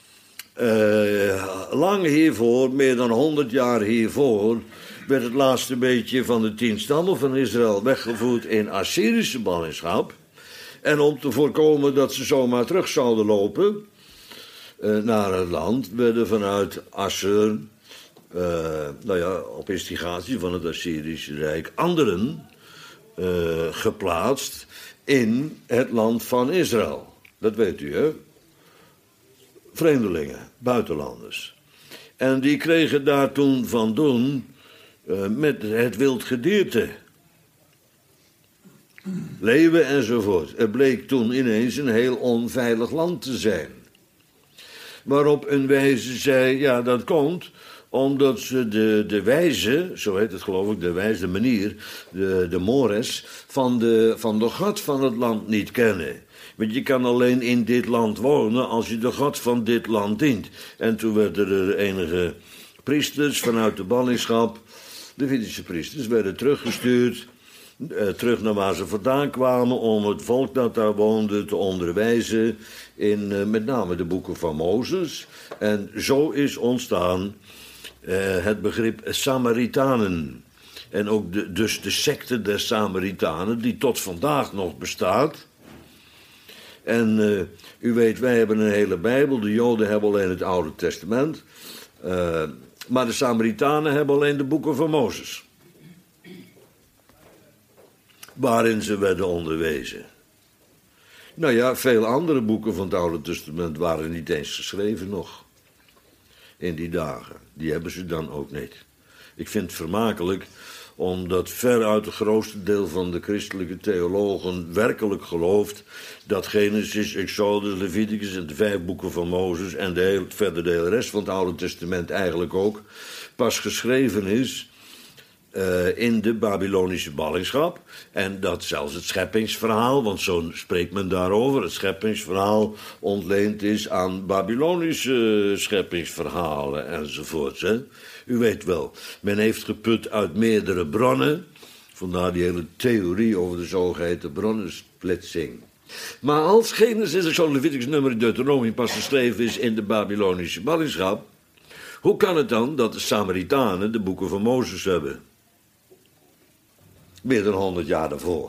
lang hiervoor, meer dan 100 jaar hiervoor, werd het laatste beetje van de 10 stammen van Israël weggevoerd in Assyrische ballingschap. En om te voorkomen dat ze zomaar terug zouden lopen naar het land, werden vanuit Assur, op instigatie van het Assyrische Rijk, anderen geplaatst in het land van Israël. Dat weet u, hè? Vreemdelingen, buitenlanders. En die kregen daar toen van doen met het wild gedierte. Leeuwen enzovoort. Het bleek toen ineens een heel onveilig land te zijn. Waarop een wijze zei, ja, dat komt omdat ze de wijze, zo heet het geloof ik, de wijze, de manier, de mores, van de God van het land niet kennen. Want je kan alleen in dit land wonen als je de God van dit land dient. En toen werden er enige priesters vanuit de ballingschap, de Levitische priesters, werden teruggestuurd, terug naar waar ze vandaan kwamen, om het volk dat daar woonde te onderwijzen in met name de boeken van Mozes. En zo is ontstaan het begrip Samaritanen. En ook dus de secte der Samaritanen, die tot vandaag nog bestaat. En u weet, wij hebben een hele Bijbel. De Joden hebben alleen het Oude Testament. Maar de Samaritanen hebben alleen de boeken van Mozes. waarin ze werden onderwezen. Nou ja, veel andere boeken van het Oude Testament waren niet eens geschreven nog. In die dagen. Die hebben ze dan ook niet. Ik vind het vermakelijk, omdat veruit het grootste deel van de christelijke theologen werkelijk gelooft dat Genesis, Exodus, Leviticus en de 5 boeken van Mozes en verder de hele rest van het Oude Testament eigenlijk ook pas geschreven is in de Babylonische ballingschap. En dat zelfs het scheppingsverhaal, want zo spreekt men daarover, het scheppingsverhaal ontleend is aan Babylonische scheppingsverhalen enzovoorts. Hè? U weet wel, men heeft geput uit meerdere bronnen, vandaar die hele theorie over de zogeheten bronnensplitsing. Maar als Genesis, Exodus, Leviticus, Numeri, Deuteronomium pas geschreven is in de Babylonische ballingschap, hoe kan het dan dat de Samaritanen de boeken van Mozes hebben? Meer dan 100 jaar daarvoor.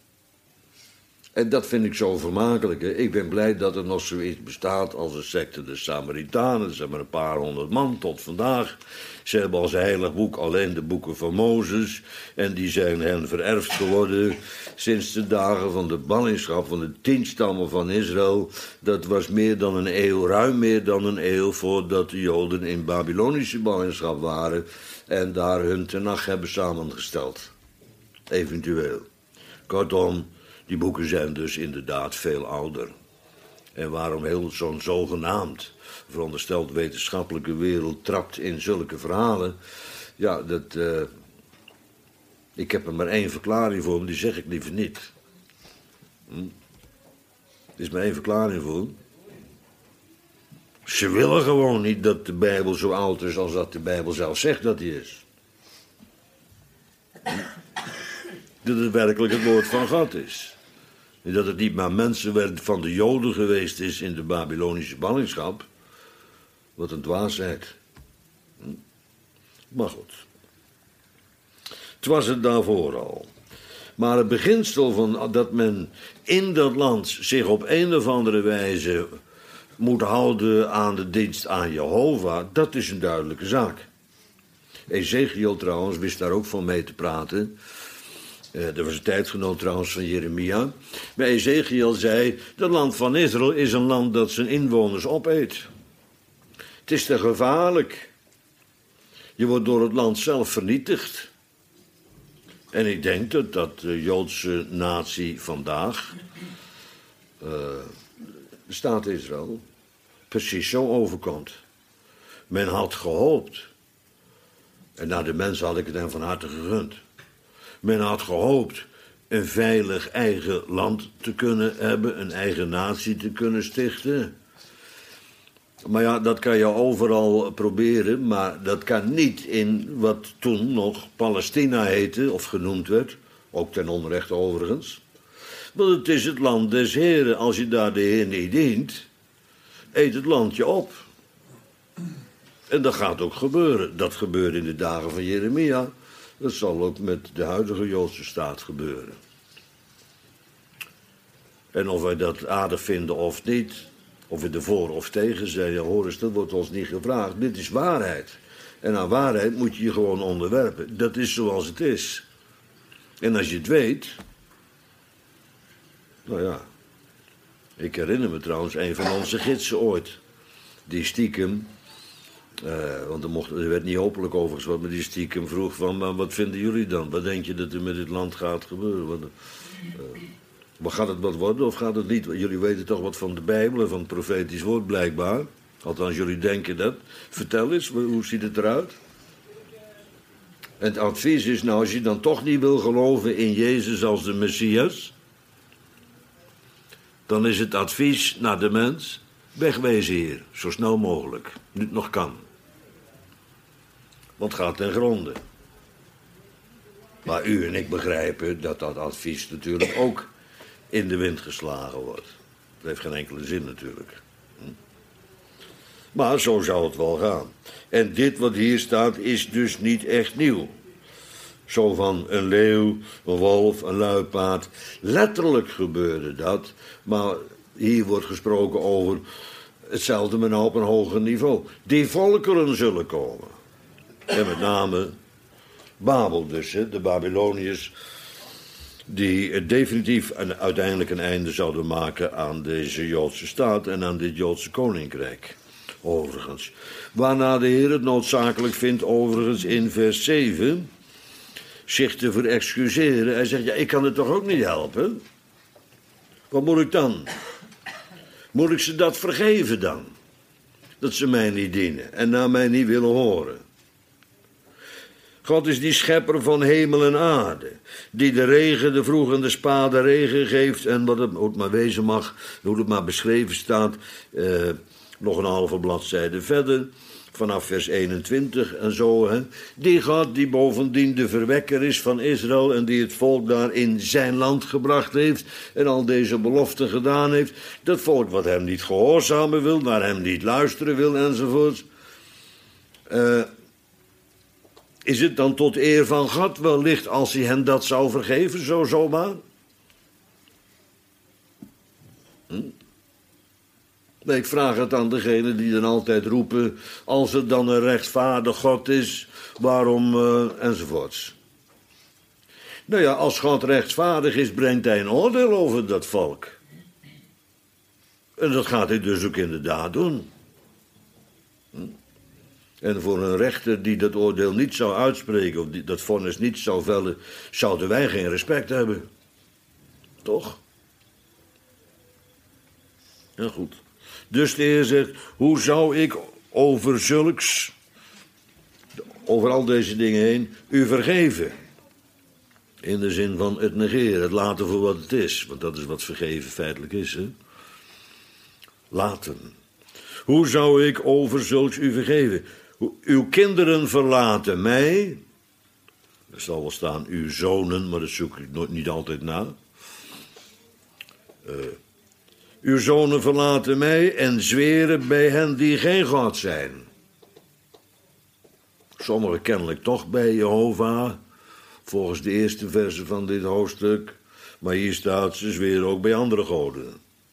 En dat vind ik zo vermakelijk. Hè? Ik ben blij dat er nog zoiets bestaat als een secte de Samaritanen. Ze hebben een paar 100 man tot vandaag. Ze hebben als heilig boek alleen de boeken van Mozes. En die zijn hen vererfd geworden sinds de dagen van de ballingschap van de 10 stammen van Israël. Dat was meer dan een eeuw, ruim meer dan een eeuw voordat de Joden in Babylonische ballingschap waren. En daar hun tenach hebben samengesteld. Eventueel. Kortom, die boeken zijn dus inderdaad veel ouder. En waarom heel zo'n zogenaamd verondersteld wetenschappelijke wereld trapt in zulke verhalen, ja, ik heb er maar 1 verklaring voor, maar die zeg ik liever niet. Er is maar 1 verklaring voor. Ze willen gewoon niet dat de Bijbel zo oud is als dat de Bijbel zelf zegt dat hij is. Dat het werkelijk het woord van God is. En dat het niet maar mensenwerk van de Joden geweest is in de Babylonische ballingschap. Wat een dwaasheid. Maar goed. Het was het daarvoor al. Maar het beginsel van dat men in dat land zich op een of andere wijze moet houden aan de dienst aan Jehovah, dat is een duidelijke zaak. Ezekiel trouwens wist daar ook van mee te praten. Er was een tijdgenoot trouwens van Jeremia. Maar Ezekiel zei, het land van Israël is een land dat zijn inwoners opeet. Het is te gevaarlijk. Je wordt door het land zelf vernietigd. En ik denk dat de Joodse natie vandaag, de staat Israël, precies zo overkomt. Men had gehoopt, en naar de mensen had ik het hen van harte gegund. Men had gehoopt een veilig eigen land te kunnen hebben, een eigen natie te kunnen stichten. Maar ja, dat kan je overal proberen, maar dat kan niet in wat toen nog Palestina heette, of genoemd werd, ook ten onrechte overigens. Want het is het land des Heren. Als je daar de Heer niet dient, eet het land je op. En dat gaat ook gebeuren. Dat gebeurde in de dagen van Jeremia. Dat zal ook met de huidige Joodse staat gebeuren. En of wij dat aardig vinden of niet, of we ervoor of tegen zijn, ja, hoor eens, dat wordt ons niet gevraagd. Dit is waarheid. En aan waarheid moet je je gewoon onderwerpen. Dat is zoals het is. En als je het weet, nou ja, ik herinner me trouwens een van onze gidsen ooit, die stiekem, want er werd niet openlijk over gesproken, maar die stiekem vroeg van, maar wat vinden jullie dan? Wat denk je dat er met dit land gaat gebeuren? Maar gaat het wat worden of gaat het niet? Jullie weten toch wat van de Bijbel en van het profetisch woord blijkbaar. Althans, jullie denken dat. Vertel eens, hoe ziet het eruit? En het advies is, nou, als je dan toch niet wil geloven in Jezus als de Messias, dan is het advies naar de mens, wegwezen hier, zo snel mogelijk, nu het nog kan. Want het gaat ten gronde. Maar u en ik begrijpen dat dat advies natuurlijk ook in de wind geslagen wordt. Dat heeft geen enkele zin natuurlijk. Maar zo zou het wel gaan. En dit wat hier staat is dus niet echt nieuw. Zo van een leeuw, een wolf, een luipaard. Letterlijk gebeurde dat. Maar hier wordt gesproken over hetzelfde, maar nou op een hoger niveau. Die volkeren zullen komen. En met name Babel dus, hè, de Babyloniërs. die definitief en uiteindelijk een einde zouden maken aan deze Joodse staat en aan dit Joodse koninkrijk. Overigens. Waarna de Heer het noodzakelijk vindt, overigens in vers 7, zich te verexcuseren. Hij zegt, ja, ik kan het toch ook niet helpen? Wat moet ik dan? Moet ik ze dat vergeven dan? Dat ze mij niet dienen en naar mij niet willen horen. God is die schepper van hemel en aarde, die de regen, de vroeg en de spade regen geeft en wat het maar wezen mag, hoe het maar beschreven staat, nog een halve bladzijde verder, vanaf vers 21 en zo. Hè. Die God die bovendien de verwekker is van Israël en die het volk daar in zijn land gebracht heeft en al deze beloften gedaan heeft. Dat volk wat hem niet gehoorzamen wil, naar hem niet luisteren wil enzovoort. Is het dan tot eer van God wellicht als hij hen dat zou vergeven, zo zomaar? Nee, ik vraag het aan degene die dan altijd roepen, als het dan een rechtvaardig God is, waarom enzovoorts. Nou ja, als God rechtvaardig is, brengt hij een oordeel over dat volk. En dat gaat hij dus ook inderdaad doen. En voor een rechter die dat oordeel niet zou uitspreken, of die dat vonnis niet zou vellen, zouden wij geen respect hebben. Toch? Ja, goed. Dus de Heer zegt, hoe zou ik over al deze dingen heen, u vergeven? In de zin van het negeren, het laten voor wat het is. Want dat is wat vergeven feitelijk is, hè? Laten. Hoe zou ik over zulks u vergeven? Uw kinderen verlaten mij. Er zal wel staan uw zonen, maar dat zoek ik niet altijd na. Uw zonen verlaten mij en zweren bij hen die geen God zijn. Sommigen kennelijk toch bij Jehovah, volgens de eerste verse van dit hoofdstuk. Maar hier staat, ze zweren ook bij andere goden.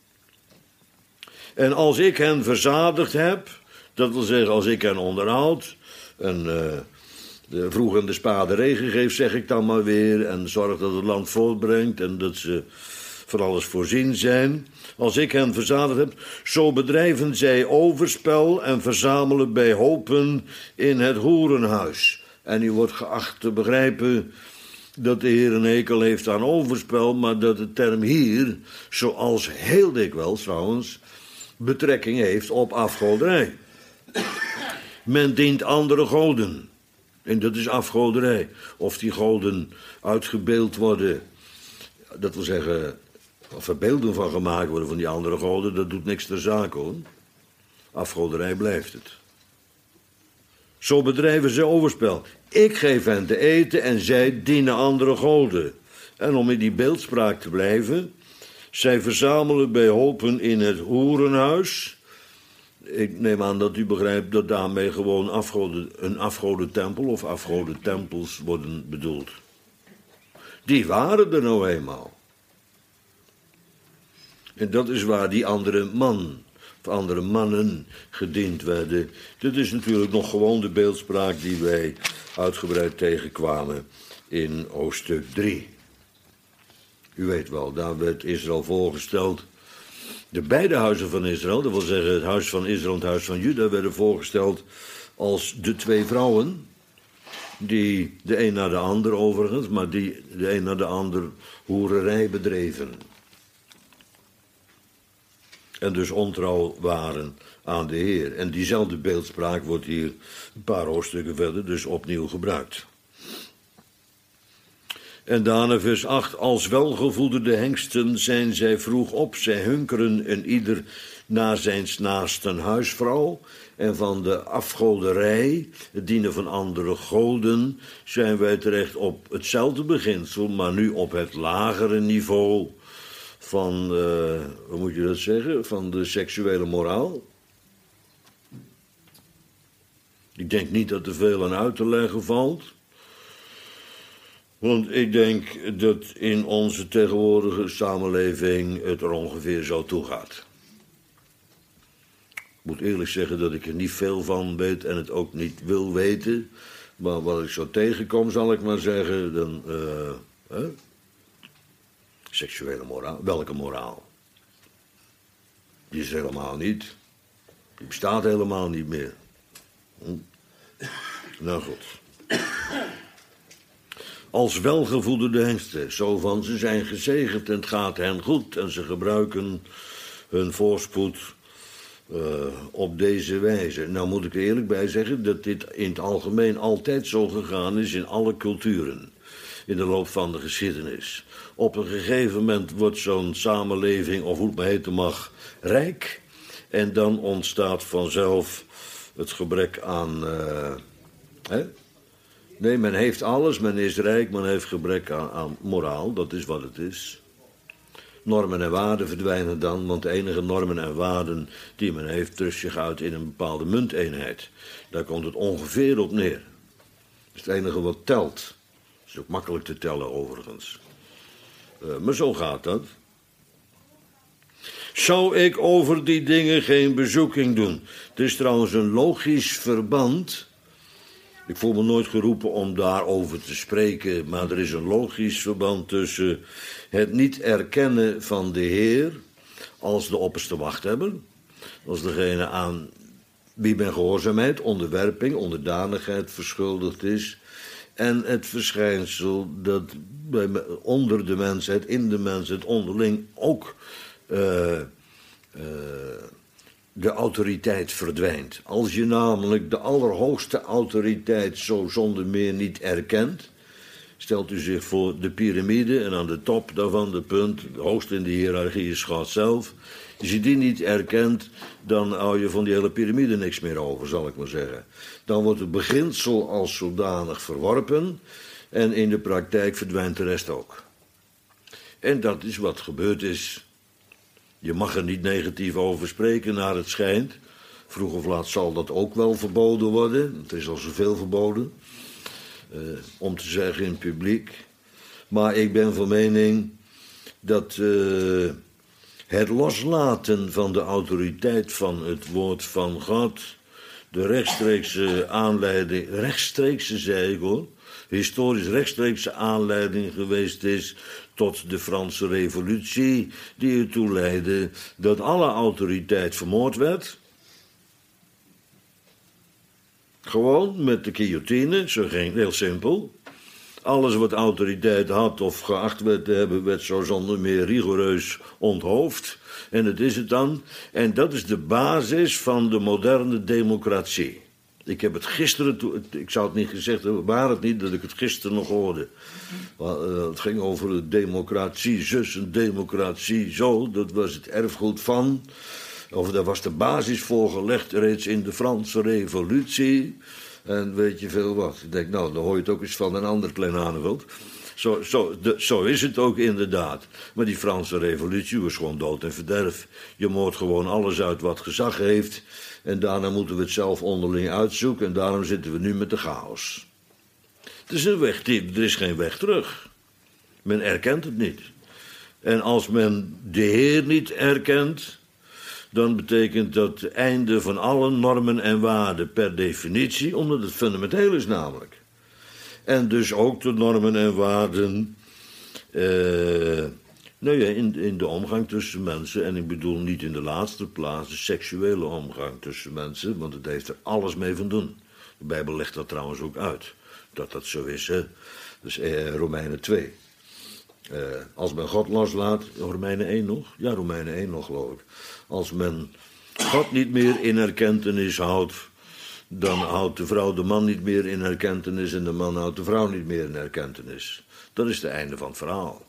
En als ik hen verzadigd heb, dat wil zeggen als ik hen onderhoud en de vroeg en de spade regen geef, zeg ik dan maar weer, en zorg dat het land voortbrengt en dat ze voor alles voorzien zijn. Als ik hen verzadigd heb, zo bedrijven zij overspel en verzamelen bij hopen in het hoerenhuis. En u wordt geacht te begrijpen dat de Heer een hekel heeft aan overspel, maar dat de term hier, zoals heel dikwijls trouwens, betrekking heeft op afgoderij. Men dient andere goden. En dat is afgoderij. Of die goden uitgebeeld worden, dat wil zeggen, of er beelden van gemaakt worden van die andere goden, dat doet niks ter zake, hoor. Afgoderij blijft het. Zo bedrijven ze overspel. Ik geef hen te eten en zij dienen andere goden. En om in die beeldspraak te blijven, zij verzamelen bij hopen in het hoerenhuis. Ik neem aan dat u begrijpt dat daarmee gewoon een afgodentempel of afgodentempels worden bedoeld. Die waren er nou eenmaal. En dat is waar die andere man, of andere mannen gediend werden. Dit is natuurlijk nog gewoon de beeldspraak die wij uitgebreid tegenkwamen in hoofdstuk 3. U weet wel, daar werd Israël voorgesteld. De beide huizen van Israël, dat wil zeggen het huis van Israël en het huis van Juda, werden voorgesteld als de twee vrouwen, die de een naar de ander overigens, maar die de een naar de ander hoererij bedreven. En dus ontrouw waren aan de Heer. En diezelfde beeldspraak wordt hier een paar hoofdstukken verder dus opnieuw gebruikt. En daarna vers 8. Als welgevoederde hengsten zijn zij vroeg op. Zij hunkeren en ieder naar zijns naasten huisvrouw. En van de afgoderij, het dienen van andere goden, zijn wij terecht op hetzelfde beginsel, maar nu op het lagere niveau van, hoe moet je dat zeggen, van de seksuele moraal. Ik denk niet dat er veel aan uit te leggen valt. Want ik denk dat in onze tegenwoordige samenleving het er ongeveer zo toe gaat. Ik moet eerlijk zeggen dat ik er niet veel van weet en het ook niet wil weten. Maar wat ik zo tegenkom, zal ik maar zeggen, dan... Seksuele moraal. Welke moraal? Die is helemaal niet. Die bestaat helemaal niet meer. Nou goed. Als welgevoederde hengsten, zo van ze zijn gezegend en het gaat hen goed en ze gebruiken hun voorspoed op deze wijze. Nou moet ik er eerlijk bij zeggen dat dit in het algemeen altijd zo gegaan is in alle culturen. In de loop van de geschiedenis. Op een gegeven moment wordt zo'n samenleving, of hoe het maar heten mag, rijk. En dan ontstaat vanzelf het gebrek aan... Nee, men heeft alles, men is rijk, men heeft gebrek aan moraal. Dat is wat het is. Normen en waarden verdwijnen dan, want de enige normen en waarden die men heeft drukt zich uit in een bepaalde munteenheid. Daar komt het ongeveer op neer. Dat is het enige wat telt. Dat is ook makkelijk te tellen overigens. Maar zo gaat dat. Zou ik over die dingen geen bezoeking doen? Het is trouwens een logisch verband. Ik voel me nooit geroepen om daarover te spreken, maar er is een logisch verband tussen het niet erkennen van de Heer als de opperste machthebber, als degene aan wie men gehoorzaamheid, onderwerping, onderdanigheid verschuldigd is, en het verschijnsel dat onder de mensheid, in de mensheid onderling ook de autoriteit verdwijnt. Als je namelijk de allerhoogste autoriteit zo zonder meer niet erkent, stelt u zich voor de piramide en aan de top daarvan de punt, de hoogste in de hiërarchie is God zelf. Als je die niet erkent, dan hou je van die hele piramide niks meer over, zal ik maar zeggen. Dan wordt het beginsel als zodanig verworpen en in de praktijk verdwijnt de rest ook. En dat is wat gebeurd is. Je mag er niet negatief over spreken, naar het schijnt. Vroeg of laat zal dat ook wel verboden worden. Er is al zoveel verboden. Om te zeggen in het publiek. Maar ik ben van mening dat het loslaten van de autoriteit van het woord van God, de rechtstreekse aanleiding, rechtstreekse zei ik hoor, historisch rechtstreekse aanleiding geweest is tot de Franse revolutie, die ertoe leidde dat alle autoriteit vermoord werd. Gewoon met de guillotine, zo ging heel simpel. Alles wat autoriteit had of geacht werd te hebben, werd zo zonder meer rigoureus onthoofd. En dat is het dan. En dat is de basis van de moderne democratie. Ik heb het gisteren, ik zou het niet gezegd hebben, waar het niet dat ik het gisteren nog hoorde. Het ging over de democratie zus en democratie zo, dat was het erfgoed van. Of daar was de basis voor gelegd reeds in de Franse revolutie. En weet je veel wat. Ik denk, nou, dan hoor je het ook eens van een ander klein Haneveld. Zo is het ook inderdaad. Maar die Franse revolutie was gewoon dood en verderf. Je moordt gewoon alles uit wat gezag heeft. En daarna moeten we het zelf onderling uitzoeken. En daarom zitten we nu met de chaos. Het is een weg, er is geen weg terug. Men erkent het niet. En als men de Heer niet erkent, dan betekent dat het einde van alle normen en waarden per definitie, omdat het fundamenteel is namelijk. En dus ook de normen en waarden in de omgang tussen mensen. En ik bedoel niet in de laatste plaats de seksuele omgang tussen mensen, want het heeft er alles mee van doen. De Bijbel legt dat trouwens ook uit, dat dat zo is. Hè? Dus Romeinen 2. Als men God loslaat, Romeinen 1 nog? Ja, Romeinen 1 nog geloof ik. Als men God niet meer in erkentenis houdt, dan houdt de vrouw de man niet meer in erkentenis en de man houdt de vrouw niet meer in erkentenis. Dat is het einde van het verhaal.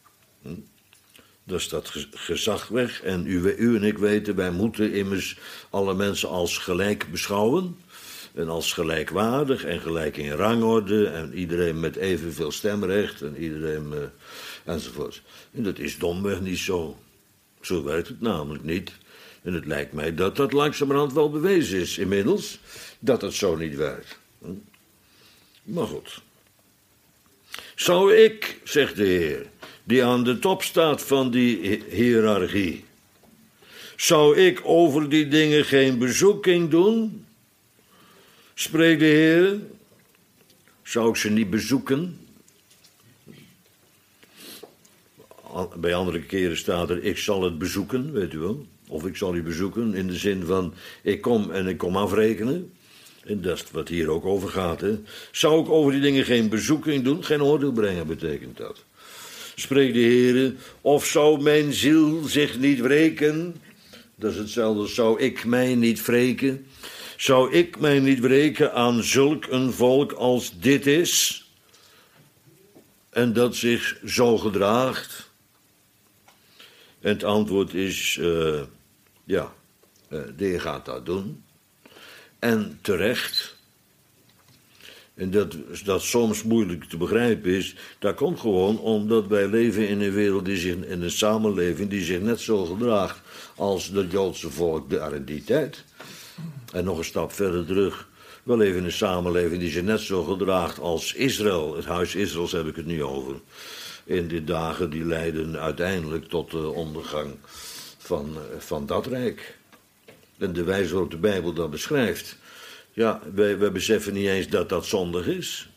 Dus dat gezag weg. En u en ik weten, wij moeten immers alle mensen als gelijk beschouwen. En als gelijkwaardig en gelijk in rangorde. En iedereen met evenveel stemrecht. En iedereen enzovoort. En dat is domweg niet zo. Zo werkt het namelijk niet. En het lijkt mij dat dat langzamerhand wel bewezen is inmiddels. Dat het zo niet werkt. Maar goed. Zou ik, zegt de Heer, die aan de top staat van die hiërarchie, zou ik over die dingen geen bezoeking doen? Spreekt de Heer. Zou ik ze niet bezoeken? bij andere keren staat er, ik zal het bezoeken, weet u wel. Of ik zal u bezoeken, in de zin van, ik kom en ik kom afrekenen. En dat is wat hier ook over gaat, hè. Zou ik over die dingen geen bezoeking doen, geen oordeel brengen, betekent dat. Spreekt de Heere, of zou mijn ziel zich niet wreken? Dat is hetzelfde als zou ik mij niet wreken? Zou ik mij niet wreken aan zulk een volk als dit is? En dat zich zo gedraagt? En het antwoord is, de Heer gaat dat doen. En terecht. En dat soms moeilijk te begrijpen is, dat komt gewoon omdat wij leven in een wereld, in een samenleving die zich net zo gedraagt als het Joodse volk daar in die tijd. En nog een stap verder terug, we leven in een samenleving die zich net zo gedraagt als Israël. Het huis Israëls heb ik het nu over. In die dagen die leiden uiteindelijk tot de ondergang van dat rijk. En de wijze waarop de Bijbel dat beschrijft. Ja, wij beseffen niet eens dat dat zondig is.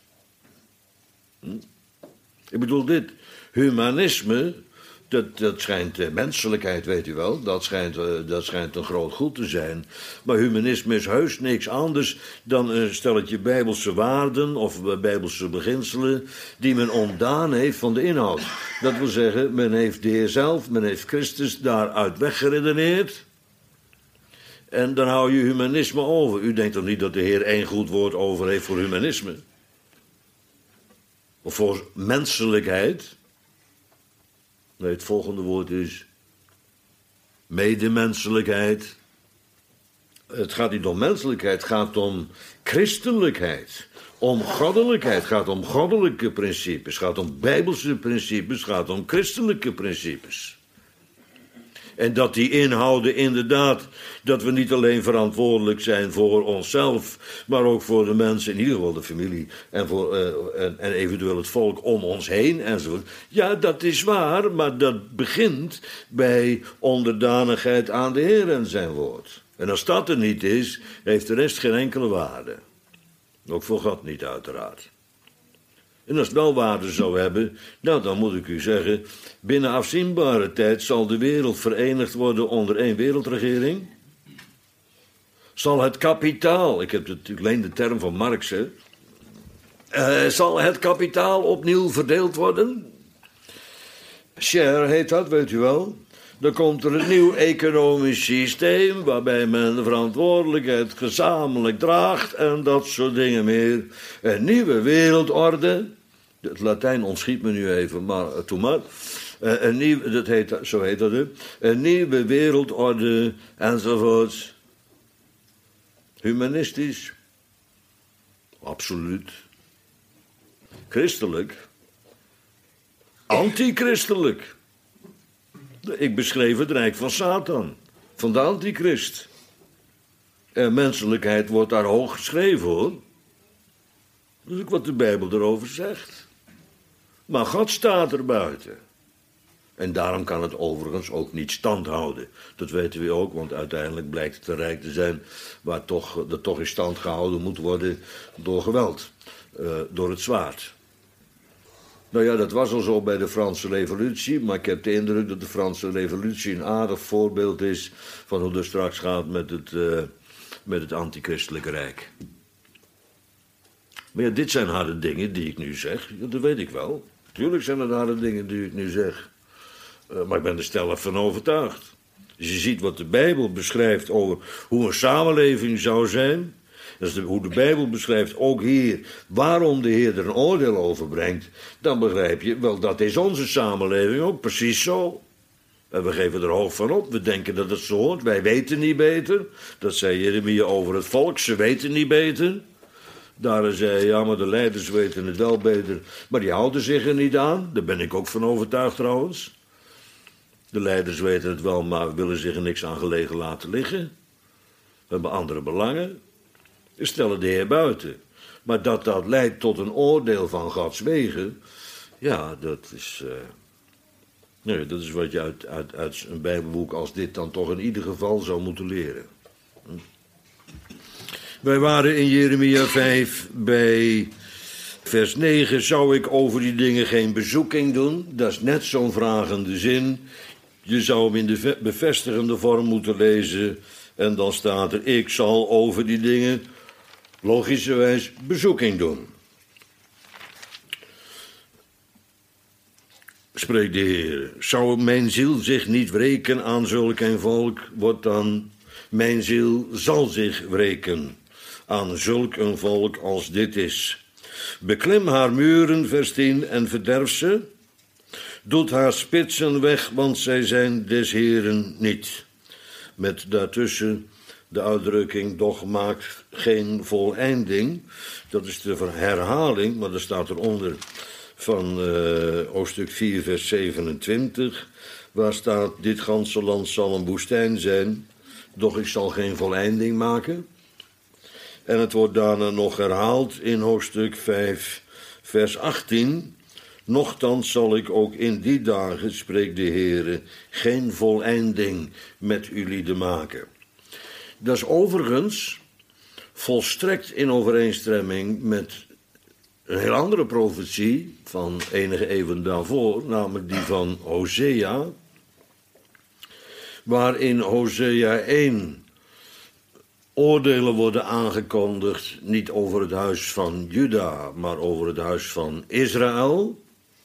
Ik bedoel dit. Humanisme, dat schijnt menselijkheid, weet u wel. Dat schijnt een groot goed te zijn. Maar humanisme is heus niks anders dan een stelletje bijbelse waarden of bijbelse beginselen die men ontdaan heeft van de inhoud. Dat wil zeggen, men heeft de Heer zelf, men heeft Christus daaruit weggeredeneerd. En dan hou je humanisme over. U denkt toch niet dat de Heer één goed woord over heeft voor humanisme? Of voor menselijkheid? Nee, het volgende woord is medemenselijkheid. Het gaat niet om menselijkheid, het gaat om christelijkheid. Om goddelijkheid, het gaat om goddelijke principes. Het gaat om bijbelse principes, het gaat om christelijke principes. En dat die inhouden inderdaad, dat we niet alleen verantwoordelijk zijn voor onszelf, maar ook voor de mensen, in ieder geval de familie, en eventueel het volk om ons heen enzovoort. Ja, dat is waar, maar dat begint bij onderdanigheid aan de Heer en zijn woord. En als dat er niet is, heeft de rest geen enkele waarde. Ook voor God niet, uiteraard. En als het wel waarde zou hebben, nou, dan moet ik u zeggen, binnen afzienbare tijd zal de wereld verenigd worden onder één wereldregering. Zal het kapitaal, ik heb natuurlijk alleen de term van Marx, zal het kapitaal opnieuw verdeeld worden? Share heet dat, weet u wel. Dan komt er een nieuw economisch systeem waarbij men de verantwoordelijkheid gezamenlijk draagt en dat soort dingen meer. Een nieuwe wereldorde. Het Latijn ontschiet me nu even, maar doe maar. Zo heet dat. Een nieuwe wereldorde enzovoort. Humanistisch. Absoluut. Christelijk. Antichristelijk. Ik beschreef het rijk van Satan. Van de antichrist. En menselijkheid wordt daar hoog geschreven, hoor. Dat is ook wat de Bijbel erover zegt. Maar God staat er buiten. En daarom kan het overigens ook niet stand houden. Dat weten we ook, want uiteindelijk blijkt het een rijk te zijn waar toch in stand gehouden moet worden door geweld. Door het zwaard. Nou ja, dat was al zo bij de Franse Revolutie, maar ik heb de indruk dat de Franse Revolutie een aardig voorbeeld is van hoe het straks gaat met het antichristelijke rijk. Maar ja, dit zijn harde dingen die ik nu zeg, ja, dat weet ik wel. Tuurlijk zijn het harde dingen die ik nu zeg. Maar ik ben er stellig van overtuigd. Dus je ziet wat de Bijbel beschrijft over hoe een samenleving zou zijn. Dat is hoe de Bijbel beschrijft, ook hier, waarom de Heer er een oordeel over brengt. Dan begrijp je, wel, dat is onze samenleving ook precies zo. En we geven er hoog van op, we denken dat het zo hoort. Wij weten niet beter. Dat zei Jeremia over het volk, ze weten niet beter. Daar zei hij, ja, maar de leiders weten het wel beter. Maar die houden zich er niet aan. Daar ben ik ook van overtuigd trouwens. De leiders weten het wel, maar willen zich er niks aan gelegen laten liggen. We hebben andere belangen. We stellen de Heer buiten. Maar dat leidt tot een oordeel van Gods wegen. Ja, dat is... nee, dat is wat je uit een Bijbelboek als dit dan toch in ieder geval zou moeten leren. Wij waren in Jeremia 5 bij Vers 9, zou ik over die dingen geen bezoeking doen? Dat is net zo'n vragende zin. Je zou hem in de bevestigende vorm moeten lezen. En dan staat er, ik zal over die dingen logischerwijs bezoeking doen. Spreekt de Heer. Zou mijn ziel zich niet wreken aan zulk een volk? Wordt dan, mijn ziel zal zich wreken aan zulk een volk als dit is. Beklim haar muren, vers 10, en verderf ze. Doet haar spitsen weg, want zij zijn des Heeren niet. Met daartussen de uitdrukking, doch maakt geen voleinding. Dat is de herhaling, maar er staat eronder van hoofdstuk 4, vers 27. Waar staat, dit ganse land zal een woestijn zijn, doch ik zal geen voleinding maken. En het wordt daarna nog herhaald in hoofdstuk 5, vers 18. Nochtans zal ik ook in die dagen, spreekt de Heere, geen voleinding met ulieden maken. Dat is overigens volstrekt in overeenstemming met een heel andere profetie van enige eeuwen daarvoor, namelijk die van Hosea, waarin Hosea 1 oordelen worden aangekondigd, niet over het huis van Juda, maar over het huis van Israël.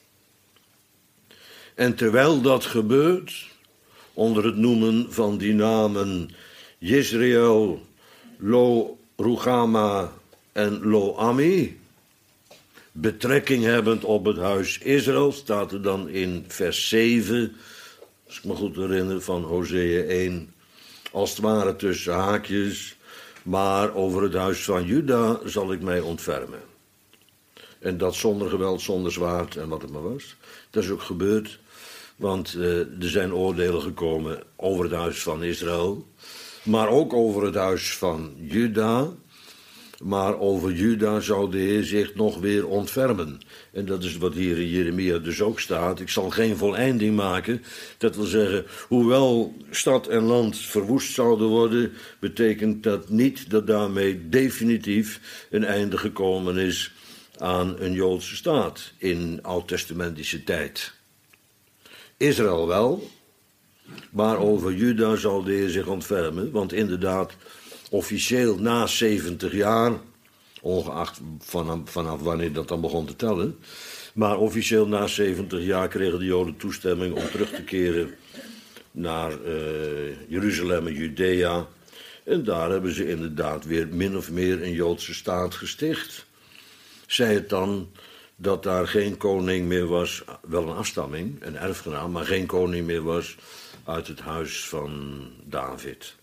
En terwijl dat gebeurt, onder het noemen van die namen Jezreel, Lo Ruhama en Lo Ami, betrekking hebbend op het huis Israël, staat er dan in vers 7, als ik me goed herinner, van Hosea 1, als het ware tussen haakjes, maar over het huis van Juda zal ik mij ontfermen. En dat zonder geweld, zonder zwaard en wat het maar was. Dat is ook gebeurd, want er zijn oordelen gekomen over het huis van Israël, maar ook over het huis van Juda. Maar over Juda zou de Heer zich nog weer ontfermen. En dat is wat hier in Jeremia dus ook staat. Ik zal geen voleinding maken. Dat wil zeggen, hoewel stad en land verwoest zouden worden, betekent dat niet dat daarmee definitief een einde gekomen is aan een Joodse staat in oud-testamentische tijd. Israël wel, maar over Juda zal de Heer zich ontfermen, want inderdaad, officieel na 70 jaar, ongeacht vanaf wanneer dat dan begon te tellen, maar officieel na 70 jaar kregen de Joden toestemming om terug te keren naar Jeruzalem en Judea. En daar hebben ze inderdaad weer min of meer een Joodse staat gesticht. Zij het dan dat daar geen koning meer was, wel een afstamming, een erfgenaam, maar geen koning meer was uit het huis van David.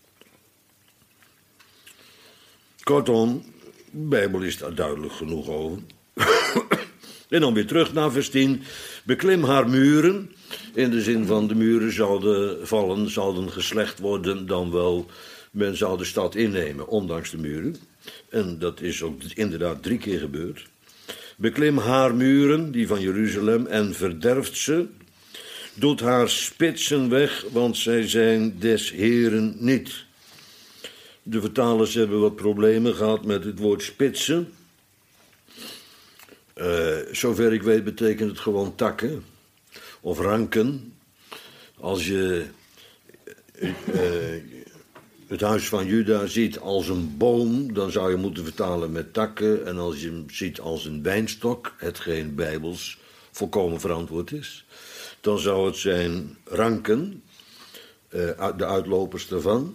Kortom, de Bijbel is daar duidelijk genoeg over. En dan weer terug naar vers 10. Beklim haar muren, in de zin van de muren zouden vallen, zouden geslecht worden, dan wel men zou de stad innemen, ondanks de muren. En dat is ook inderdaad 3 keer gebeurd. Beklim haar muren, die van Jeruzalem, en verderft ze. Doet haar spitsen weg, want zij zijn des Heeren niet. De vertalers hebben wat problemen gehad met het woord spitsen. Zover ik weet betekent het gewoon takken of ranken. Als je het huis van Juda ziet als een boom, dan zou je moeten vertalen met takken. En als je hem ziet als een wijnstok, hetgeen bijbels volkomen verantwoord is, dan zou het zijn ranken, de uitlopers daarvan.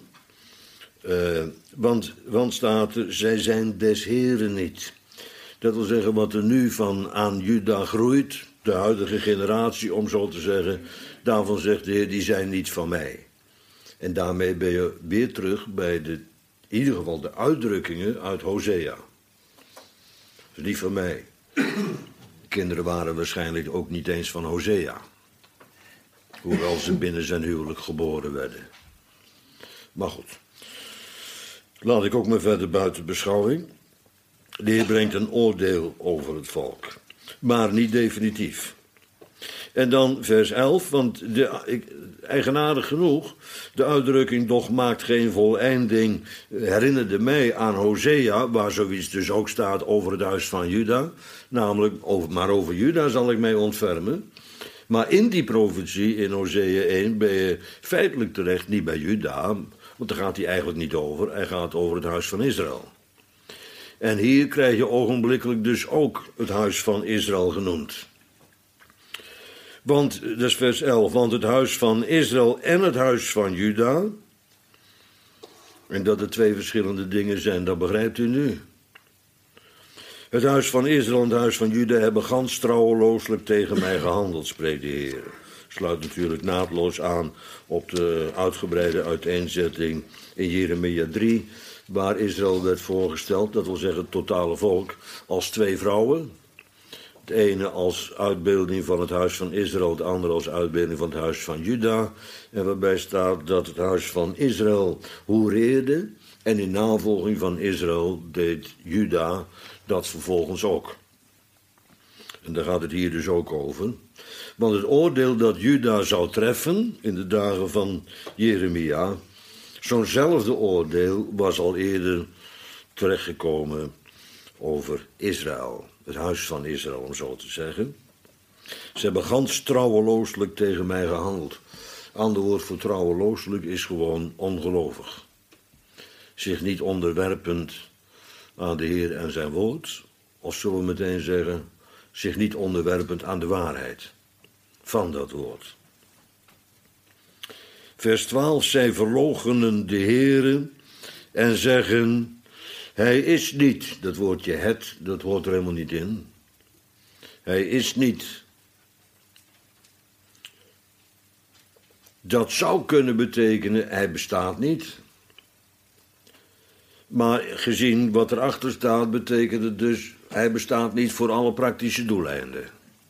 Want staat er, zij zijn des Heeren niet. Dat wil zeggen, wat er nu van aan Juda groeit, de huidige generatie, om zo te zeggen, daarvan zegt de Heer, die zijn niet van mij. En daarmee ben je weer terug bij in ieder geval de uitdrukkingen uit Hosea. Dat is niet van mij. De kinderen waren waarschijnlijk ook niet eens van Hosea. Hoewel ze binnen zijn huwelijk geboren werden. Maar goed. Laat ik ook maar verder buiten beschouwing. De Heer brengt een oordeel over het volk. Maar niet definitief. En dan vers 11, want eigenaardig genoeg, de uitdrukking doch maakt geen voleinding herinnerde mij aan Hosea, waar zoiets dus ook staat over het huis van Juda. Namelijk, maar over Juda zal ik mij ontfermen. Maar in die profetie in Hosea 1 ben je feitelijk terecht niet bij Juda, want daar gaat hij eigenlijk niet over. Hij gaat over het huis van Israël. En hier krijg je ogenblikkelijk dus ook het huis van Israël genoemd. Want, dat is vers 11, want het huis van Israël en het huis van Juda, en dat er twee verschillende dingen zijn, dat begrijpt u nu. Het huis van Israël en het huis van Juda hebben gans trouwelooselijk tegen mij gehandeld, spreekt de Heer. Sluit natuurlijk naadloos aan op de uitgebreide uiteenzetting in Jeremia 3, waar Israël werd voorgesteld, dat wil zeggen het totale volk, als twee vrouwen. Het ene als uitbeelding van het huis van Israël, het andere als uitbeelding van het huis van Juda. En waarbij staat dat het huis van Israël hoereerde en in navolging van Israël deed Juda dat vervolgens ook. En daar gaat het hier dus ook over. Want het oordeel dat Juda zou treffen in de dagen van Jeremia, zo'nzelfde oordeel was al eerder terechtgekomen over Israël. Het huis van Israël, om zo te zeggen. Ze hebben gans trouwelooselijk tegen mij gehandeld. Ander woord voor trouwelooselijk is gewoon ongelovig. Zich niet onderwerpend aan de Heer en zijn woord. Of zullen we meteen zeggen, zich niet onderwerpend aan de waarheid van dat woord. Vers 12, zij verloochenen de Heere en zeggen, hij is niet, dat woordje het, dat hoort er helemaal niet in. Hij is niet. Dat zou kunnen betekenen, hij bestaat niet. Maar gezien wat erachter staat, betekent het dus, hij bestaat niet voor alle praktische doeleinden.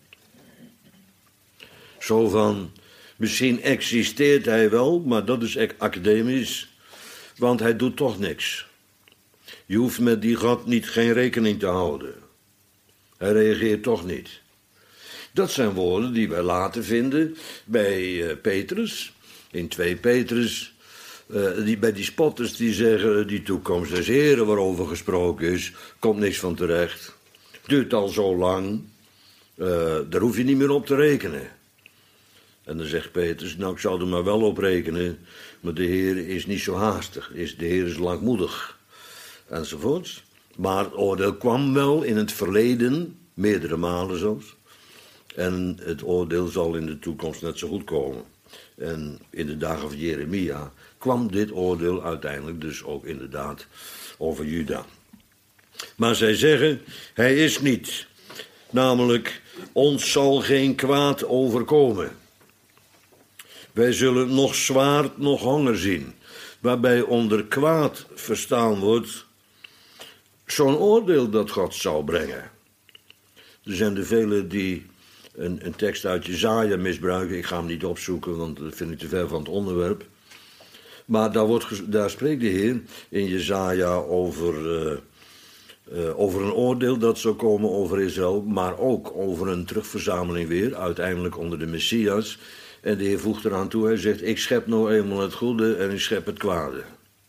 Zo van, misschien existeert hij wel, maar dat is academisch, want hij doet toch niks. Je hoeft met die God geen rekening te houden. Hij reageert toch niet. Dat zijn woorden die wij later vinden bij Petrus, in 2 Petrus, bij die spotters die zeggen, die toekomst des Heren waarover gesproken is, komt niks van terecht. Duurt al zo lang, daar hoef je niet meer op te rekenen. En dan zegt Petrus, nou ik zou er maar wel op rekenen, maar de Heer is niet zo haastig, de Heer is langmoedig. Enzovoorts. Maar het oordeel kwam wel in het verleden, meerdere malen zelfs. En het oordeel zal in de toekomst net zo goed komen. En in de dagen van Jeremia kwam dit oordeel uiteindelijk dus ook inderdaad over Juda. Maar zij zeggen, hij is niet. Namelijk, ons zal geen kwaad overkomen. Wij zullen nog zwaard, nog honger zien. Waarbij onder kwaad verstaan wordt zo'n oordeel dat God zou brengen. Er zijn er velen die een tekst uit Jesaja misbruiken. Ik ga hem niet opzoeken, want dat vind ik te ver van het onderwerp. Maar daar spreekt de Heer in Jesaja over een oordeel dat zou komen over Israël, maar ook over een terugverzameling weer, uiteindelijk onder de Messias. En de Heer voegt eraan toe, hij zegt, ik schep nou eenmaal het goede en ik schep het kwade.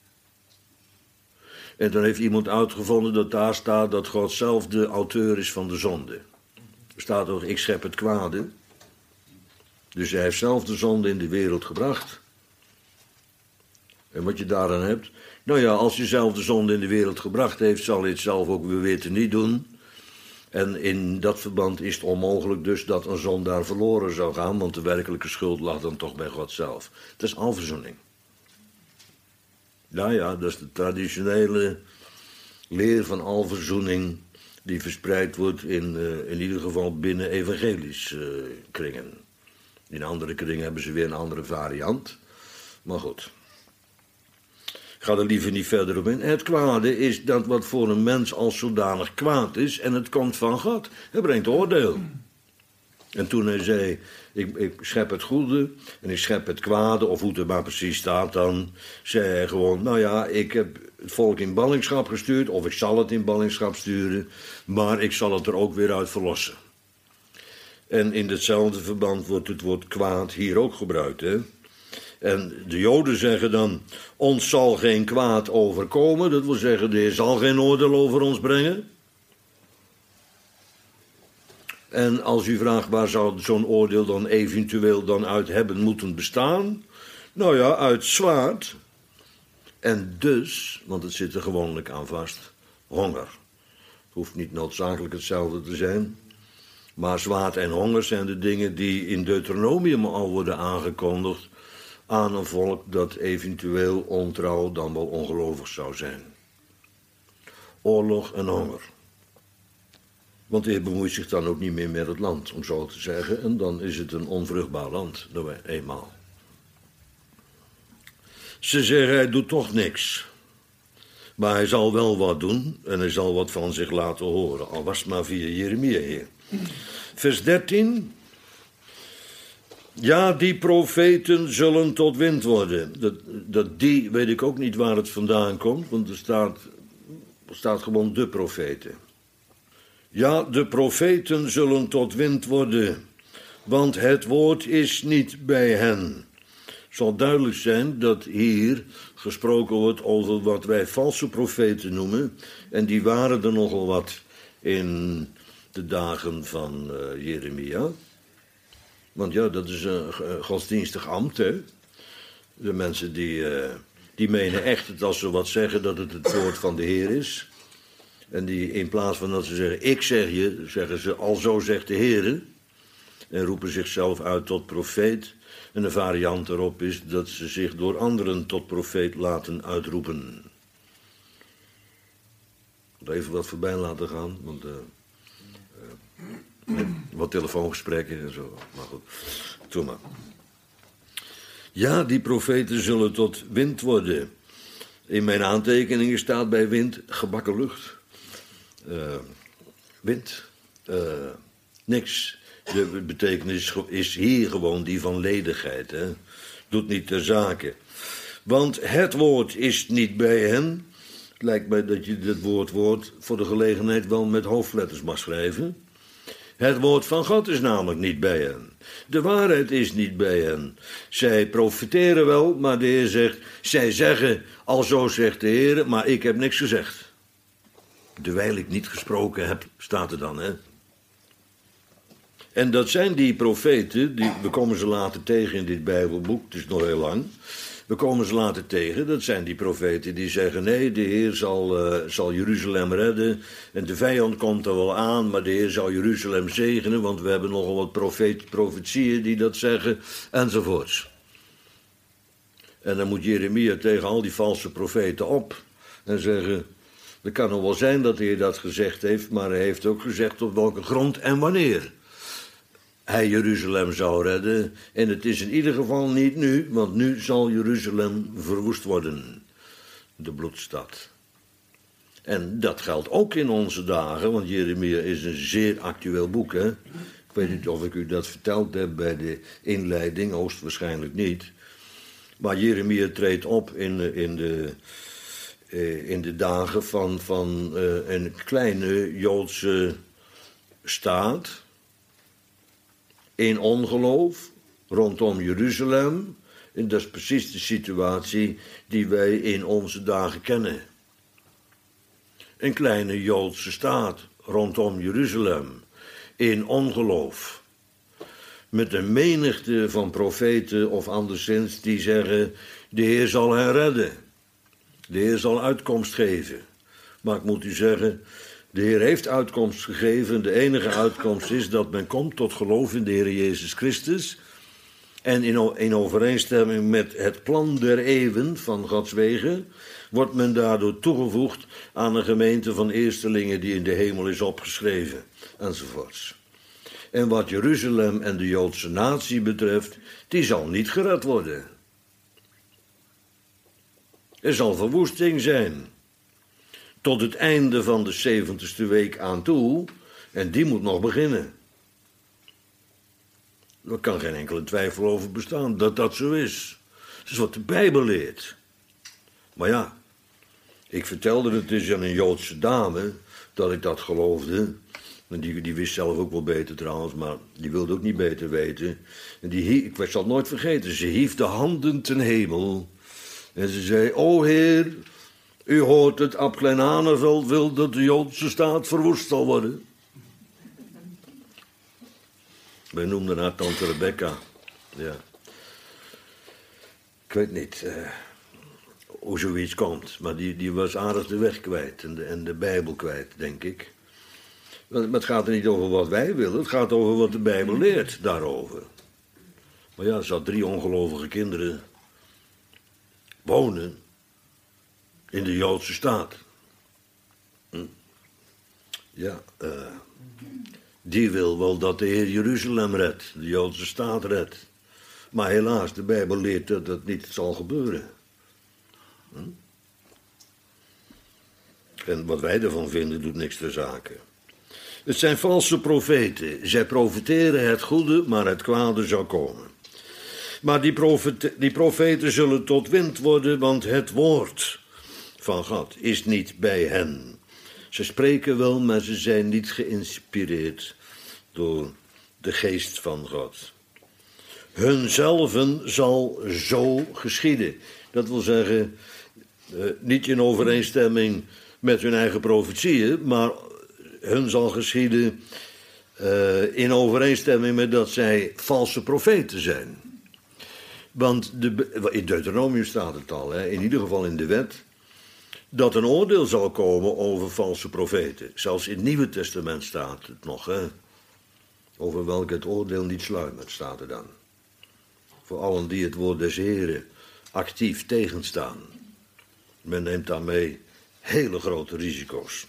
En dan heeft iemand uitgevonden dat daar staat dat God zelf de auteur is van de zonde. Er staat ook, ik schep het kwade. Dus hij heeft zelf de zonde in de wereld gebracht. En wat je daaraan hebt, nou ja, als hij zelf de zonde in de wereld gebracht heeft, zal hij het zelf ook weer weten niet doen. En in dat verband is het onmogelijk dus dat een zondaar verloren zou gaan, want de werkelijke schuld lag dan toch bij God zelf. Dat is alverzoening. Nou ja, dat is de traditionele leer van alverzoening die verspreid wordt in ieder geval binnen evangelisch kringen. In andere kringen hebben ze weer een andere variant. Maar goed. Ik ga er liever niet verder op in. Het kwade is dat wat voor een mens als zodanig kwaad is en het komt van God. Hij brengt oordeel. En toen hij zei, ik schep het goede en ik schep het kwade, of hoe het maar precies staat dan, zei hij gewoon, nou ja, ik heb het volk in ballingschap gestuurd, of ik zal het in ballingschap sturen, maar ik zal het er ook weer uit verlossen. En in hetzelfde verband wordt het woord kwaad hier ook gebruikt. Hè? En de Joden zeggen dan, ons zal geen kwaad overkomen. Dat wil zeggen, de Heer zal geen oordeel over ons brengen. En als u vraagt, waar zou zo'n oordeel dan eventueel dan uit hebben moeten bestaan? Nou ja, uit zwaard. En dus, want het zit er gewoonlijk aan vast, honger. Het hoeft niet noodzakelijk hetzelfde te zijn. Maar zwaard en honger zijn de dingen die in Deuteronomium al worden aangekondigd aan een volk dat eventueel ontrouw dan wel ongelovig zou zijn. Oorlog en honger. Want de Heer bemoeit zich dan ook niet meer met het land, om zo te zeggen. En dan is het een onvruchtbaar land, eenmaal. Ze zeggen, hij doet toch niks. Maar hij zal wel wat doen en hij zal wat van zich laten horen. Al was het maar via Jeremia hier. Vers 13. Ja, die profeten zullen tot wind worden. Dat die, weet ik ook niet waar het vandaan komt, want er staat gewoon de profeten. Ja, de profeten zullen tot wind worden, want het woord is niet bij hen. Het zal duidelijk zijn dat hier gesproken wordt over wat wij valse profeten noemen. En die waren er nogal wat in de dagen van Jeremia. Want ja, dat is een godsdienstig ambt, hè. De mensen die menen echt dat als ze wat zeggen, dat het het woord van de Heer is. En die in plaats van dat ze zeggen, ik zeg je, zeggen ze, alzo zegt de Heer. En roepen zichzelf uit tot profeet. En een variant erop is dat ze zich door anderen tot profeet laten uitroepen. Even wat voorbij laten gaan, want wat telefoongesprekken en zo. Maar goed, doe maar. Ja, die profeten zullen tot wind worden. In mijn aantekeningen staat bij wind gebakken lucht. Wind. Niks. De betekenis is hier gewoon die van ledigheid. Hè? Doet niet ter zake. Want het woord is niet bij hen. Het lijkt mij dat je dit woord voor de gelegenheid wel met hoofdletters mag schrijven. Het woord van God is namelijk niet bij hen. De waarheid is niet bij hen. Zij profiteren wel, maar de Heer zegt, zij zeggen, alzo zegt de Heer, maar ik heb niks gezegd. Terwijl ik niet gesproken heb, staat er dan, hè. En dat zijn die profeten, we komen ze later tegen in dit Bijbelboek, het is nog heel lang. We komen ze later tegen, dat zijn die profeten die zeggen, nee, de Heer zal Jeruzalem redden. En de vijand komt er wel aan, maar de Heer zal Jeruzalem zegenen, want we hebben nogal wat profetieën die dat zeggen, enzovoorts. En dan moet Jeremia tegen al die valse profeten op en zeggen, het kan nog wel zijn dat de Heer dat gezegd heeft, maar hij heeft ook gezegd op welke grond en wanneer hij Jeruzalem zou redden. En het is in ieder geval niet nu, want nu zal Jeruzalem verwoest worden. De bloedstad. En dat geldt ook in onze dagen, want Jeremia is een zeer actueel boek. Hè? Ik weet niet of ik u dat verteld heb bij de inleiding, hoogstwaarschijnlijk niet. Maar Jeremia treedt op in de dagen van een kleine Joodse staat. In ongeloof rondom Jeruzalem. En dat is precies de situatie die wij in onze dagen kennen. Een kleine Joodse staat rondom Jeruzalem. In ongeloof. Met een menigte van profeten of anderszins die zeggen, de Heer zal hen redden. De Heer zal uitkomst geven. Maar ik moet u zeggen, de Heer heeft uitkomst gegeven. De enige uitkomst is dat men komt tot geloof in de Heer Jezus Christus. En in overeenstemming met het plan der eeuwen van Gods wegen wordt men daardoor toegevoegd aan een gemeente van eerstelingen die in de hemel is opgeschreven, enzovoorts. En wat Jeruzalem en de Joodse natie betreft, die zal niet gered worden. Er zal verwoesting zijn. Tot het einde van de 70ste week aan toe. En die moet nog beginnen. Er kan geen enkele twijfel over bestaan dat dat zo is. Dat is wat de Bijbel leert. Maar ja, ik vertelde het dus aan een Joodse dame dat ik dat geloofde. En die wist zelf ook wel beter trouwens, maar die wilde ook niet beter weten. En ik zal het nooit vergeten, ze hief de handen ten hemel. En ze zei, o Heer, u hoort het, Ab Klein-Haneveld wil dat de Joodse staat verwoest zal worden. Wij noemden haar tante Rebecca. Ja. Ik weet niet hoe zoiets komt, maar die was aardig de weg kwijt en de Bijbel kwijt, denk ik. Maar het gaat er niet over wat wij willen, het gaat over wat de Bijbel leert daarover. Maar ja, ze had 3 ongelovige kinderen wonen in de Joodse staat. Ja, die wil wel dat de Heer Jeruzalem redt, de Joodse staat redt. Maar helaas, de Bijbel leert dat dat niet zal gebeuren. En wat wij ervan vinden, doet niks ter zake. Het zijn valse profeten. Zij profeteren het goede, maar het kwade zal komen. Maar die profeten zullen tot wind worden, want het woord van God is niet bij hen. Ze spreken wel, maar ze zijn niet geïnspireerd door de geest van God. Hunzelven zal zo geschieden. Dat wil zeggen, niet in overeenstemming met hun eigen profetieën, maar hun zal geschieden in overeenstemming met dat zij valse profeten zijn. Want in Deuteronomium staat het al, in ieder geval in de wet, dat een oordeel zal komen over valse profeten. Zelfs in het Nieuwe Testament staat het nog, over welke het oordeel niet sluimert, staat er dan. Voor allen die het woord des Heren actief tegenstaan. Men neemt daarmee hele grote risico's.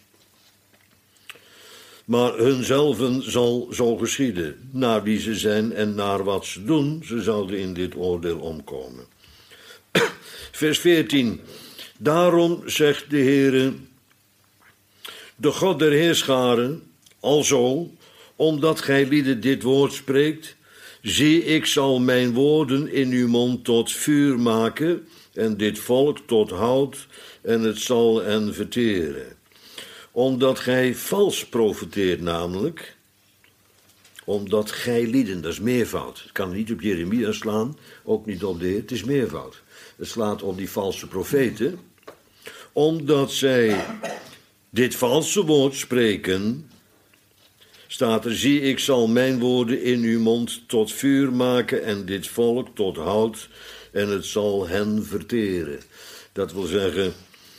Maar hunzelven zal zo geschieden, naar wie ze zijn en naar wat ze doen, ze zouden in dit oordeel omkomen. Vers 14. Daarom zegt de Heere, de God der Heerscharen, alzo, omdat gij lieden dit woord spreekt, zie, ik zal mijn woorden in uw mond tot vuur maken, en dit volk tot hout, en het zal hen verteren. Omdat gij vals profeteert namelijk, omdat gij lieden, dat is meervoud. Het kan niet op Jeremia slaan, ook niet op de Heer, het is meervoud. Het slaat op die valse profeten, omdat zij dit valse woord spreken, staat er, zie, ik zal mijn woorden in uw mond tot vuur maken en dit volk tot hout en het zal hen verteren. Dat wil zeggen,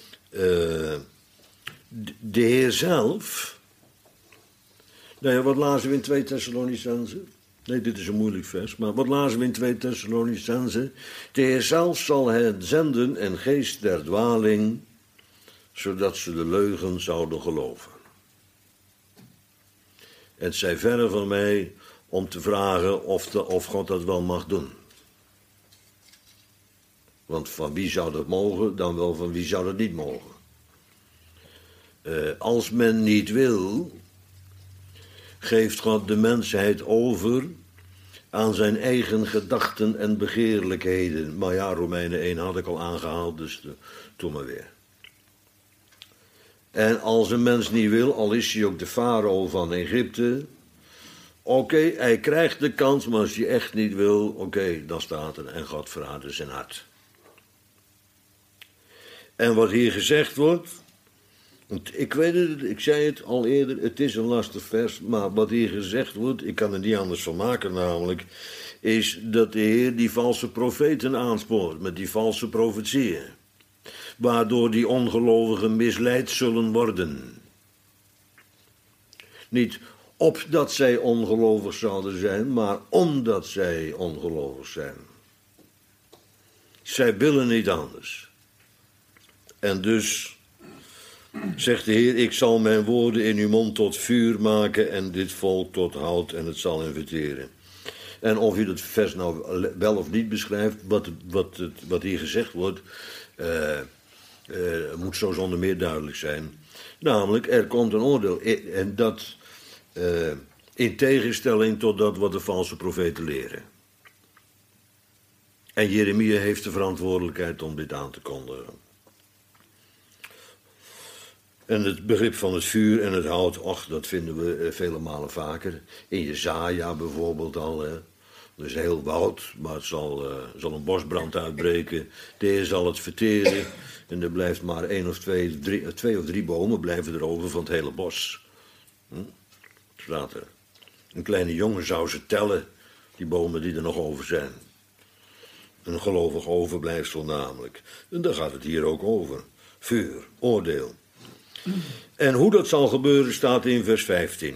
de Heer zelf. Nou ja, wat lazen we in 2 Thessalonicenzen? Nee, dit is een moeilijk vers, maar wat lazen we in 2 Thessalonicenzen? De Heer zelf zal hen zenden een geest der dwaling, zodat ze de leugen zouden geloven. Het zij verre van mij om te vragen of God dat wel mag doen. Want van wie zou dat mogen, dan wel van wie zou dat niet mogen. Als men niet wil, geeft God de mensheid over aan zijn eigen gedachten en begeerlijkheden. Maar ja, Romeinen 1 had ik al aangehaald, dus doe maar weer. En als een mens niet wil, al is hij ook de farao van Egypte, oké, hij krijgt de kans, maar als hij echt niet wil, oké, dan staat er, en God verraadde zijn hart. En wat hier gezegd wordt, want ik weet het, ik zei het al eerder, het is een lastig vers, maar wat hier gezegd wordt, ik kan er niet anders van maken namelijk, is dat de Heer die valse profeten aanspoort met die valse profetieën, waardoor die ongelovigen misleid zullen worden. Niet opdat zij ongelovig zouden zijn, maar omdat zij ongelovig zijn. Zij willen niet anders. En dus zegt de Heer, ik zal mijn woorden in uw mond tot vuur maken en dit volk tot hout en het zal hen verteren. En of u dat vers nou wel of niet beschrijft, wat hier gezegd wordt, moet zo zonder meer duidelijk zijn. Namelijk, er komt een oordeel en dat in tegenstelling tot dat wat de valse profeten leren. En Jeremia heeft de verantwoordelijkheid om dit aan te kondigen. En het begrip van het vuur en het hout, och, dat vinden we vele malen vaker. In Jesaja bijvoorbeeld al. Hè. Er is heel woud, maar het zal een bosbrand uitbreken. De Heer zal het verteren. En er blijft maar twee of drie bomen blijven er over van het hele bos. Staat er. Een kleine jongen zou ze tellen, die bomen die er nog over zijn. Een gelovig overblijfsel namelijk. En daar gaat het hier ook over. Vuur, oordeel. En hoe dat zal gebeuren staat in vers 15.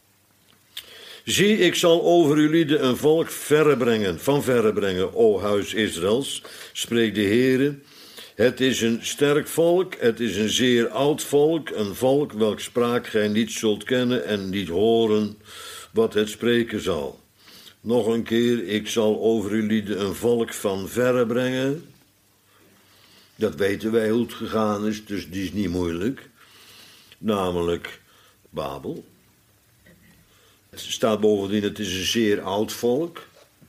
Zie, ik zal over uw lieden een volk van verre brengen, o huis Israëls, spreekt de Heere. Het is een sterk volk, het is een zeer oud volk, een volk welk spraak gij niet zult kennen en niet horen wat het spreken zal. Nog een keer, ik zal over uw lieden een volk van verre brengen. Dat weten wij hoe het gegaan is, dus die is niet moeilijk. Namelijk Babel. Het staat bovendien, het is een zeer oud volk.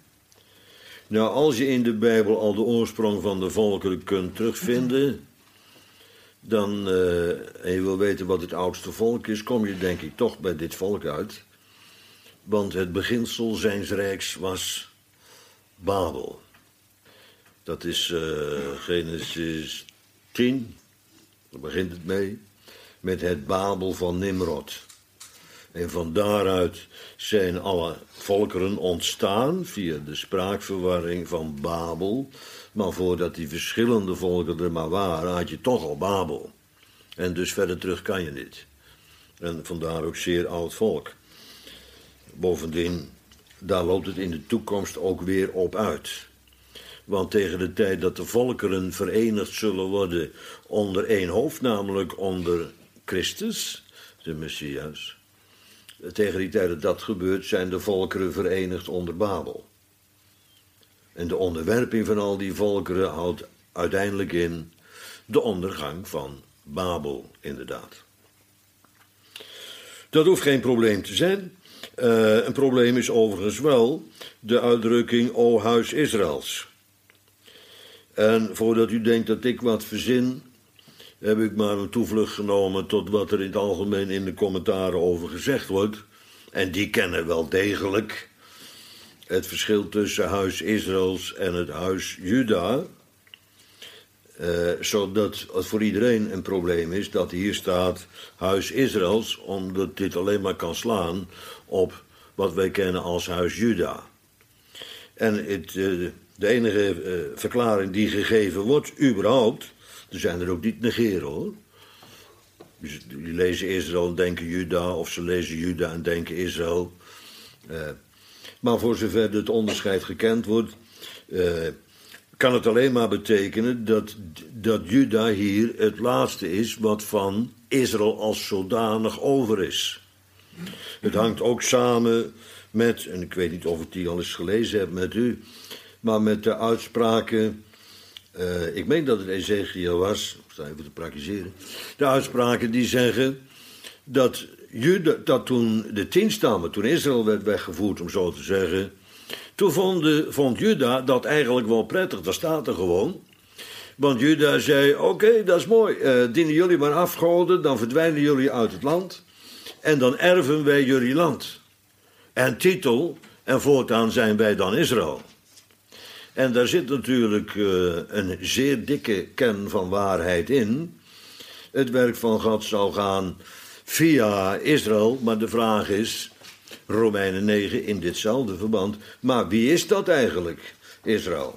Nou, als je in de Bijbel al de oorsprong van de volkeren kunt terugvinden, dan, en je wil weten wat het oudste volk is, kom je denk ik toch bij dit volk uit. Want het beginsel zijns rijks was Babel. Dat is Genesis 10, daar begint het mee, met het Babel van Nimrod. En van daaruit zijn alle volkeren ontstaan via de spraakverwarring van Babel. Maar voordat die verschillende volken er maar waren, had je toch al Babel. En dus verder terug kan je niet. En vandaar ook zeer oud volk. Bovendien, daar loopt het in de toekomst ook weer op uit. Want tegen de tijd dat de volkeren verenigd zullen worden onder één hoofd, namelijk onder Christus, de Messias. Tegen die tijd dat dat gebeurt, zijn de volkeren verenigd onder Babel. En de onderwerping van al die volkeren houdt uiteindelijk in de ondergang van Babel, inderdaad. Dat hoeft geen probleem te zijn. Een probleem is overigens wel de uitdrukking, o huis Israëls. En voordat u denkt dat ik wat verzin, heb ik maar een toevlucht genomen tot wat er in het algemeen in de commentaren over gezegd wordt. En die kennen wel degelijk het verschil tussen huis Israëls en het huis Juda. Zodat het voor iedereen een probleem is dat hier staat huis Israëls, omdat dit alleen maar kan slaan op wat wij kennen als huis Juda. En de enige verklaring die gegeven wordt, überhaupt, er zijn er ook niet negeren hoor. Dus die lezen Israël en denken Juda, of ze lezen Juda en denken Israël. Maar voor zover het onderscheid gekend wordt, kan het alleen maar betekenen dat Juda hier het laatste is wat van Israël als zodanig over is. Het hangt ook samen met, en ik weet niet of ik die al eens gelezen heb met u, maar met de uitspraken, ik meen dat het Ezekiel was, ik sta even te praktiseren, de uitspraken die zeggen dat toen de 10 stammen, toen Israël werd weggevoerd, om zo te zeggen, toen vond Juda dat eigenlijk wel prettig, dat staat er gewoon. Want Juda zei, oké, dat is mooi, dienen jullie maar afgoden, dan verdwijnen jullie uit het land en dan erven wij jullie land. En titel, en voortaan zijn wij dan Israël. En daar zit natuurlijk een zeer dikke kern van waarheid in. Het werk van God zou gaan via Israël, maar de vraag is, Romeinen 9 in ditzelfde verband, maar wie is dat eigenlijk, Israël?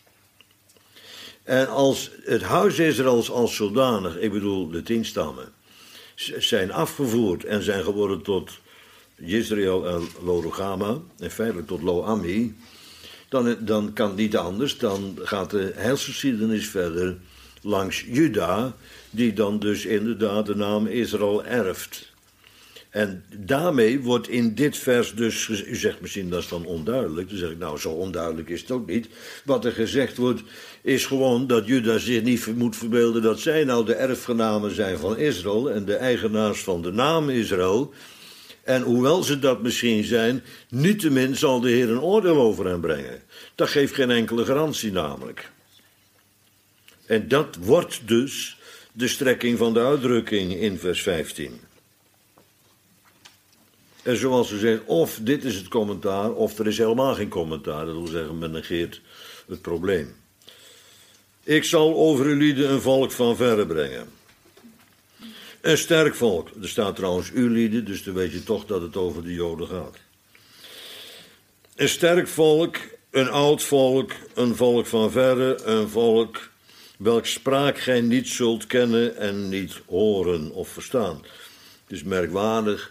En als het huis Israëls als zodanig, ik bedoel de 10 stammen, zijn afgevoerd en zijn geworden tot Jezreel en Lo-Rugama, en feitelijk tot Lo-Ammi, dan kan het niet anders, dan gaat de heilsgeschiedenis verder langs Juda, die dan dus inderdaad de naam Israël erft. En daarmee wordt in dit vers dus, u zegt misschien dat is dan onduidelijk, dan zeg ik nou zo onduidelijk is het ook niet. Wat er gezegd wordt is gewoon dat Juda zich niet moet verbeelden dat zij nou de erfgenamen zijn van Israël en de eigenaars van de naam Israël. En hoewel ze dat misschien zijn, niettemin zal de Heer een oordeel over hen brengen. Dat geeft geen enkele garantie namelijk. En dat wordt dus de strekking van de uitdrukking in vers 15. En zoals u zegt, of dit is het commentaar, of er is helemaal geen commentaar. Dat wil zeggen, men negeert het probleem. Ik zal over uw lieden een volk van verre brengen. Een sterk volk. Er staat trouwens uw lieden, dus dan weet je toch dat het over de Joden gaat. Een sterk volk, een oud volk, een volk van verre, een volk welk spraak gij niet zult kennen en niet horen of verstaan. Het is merkwaardig.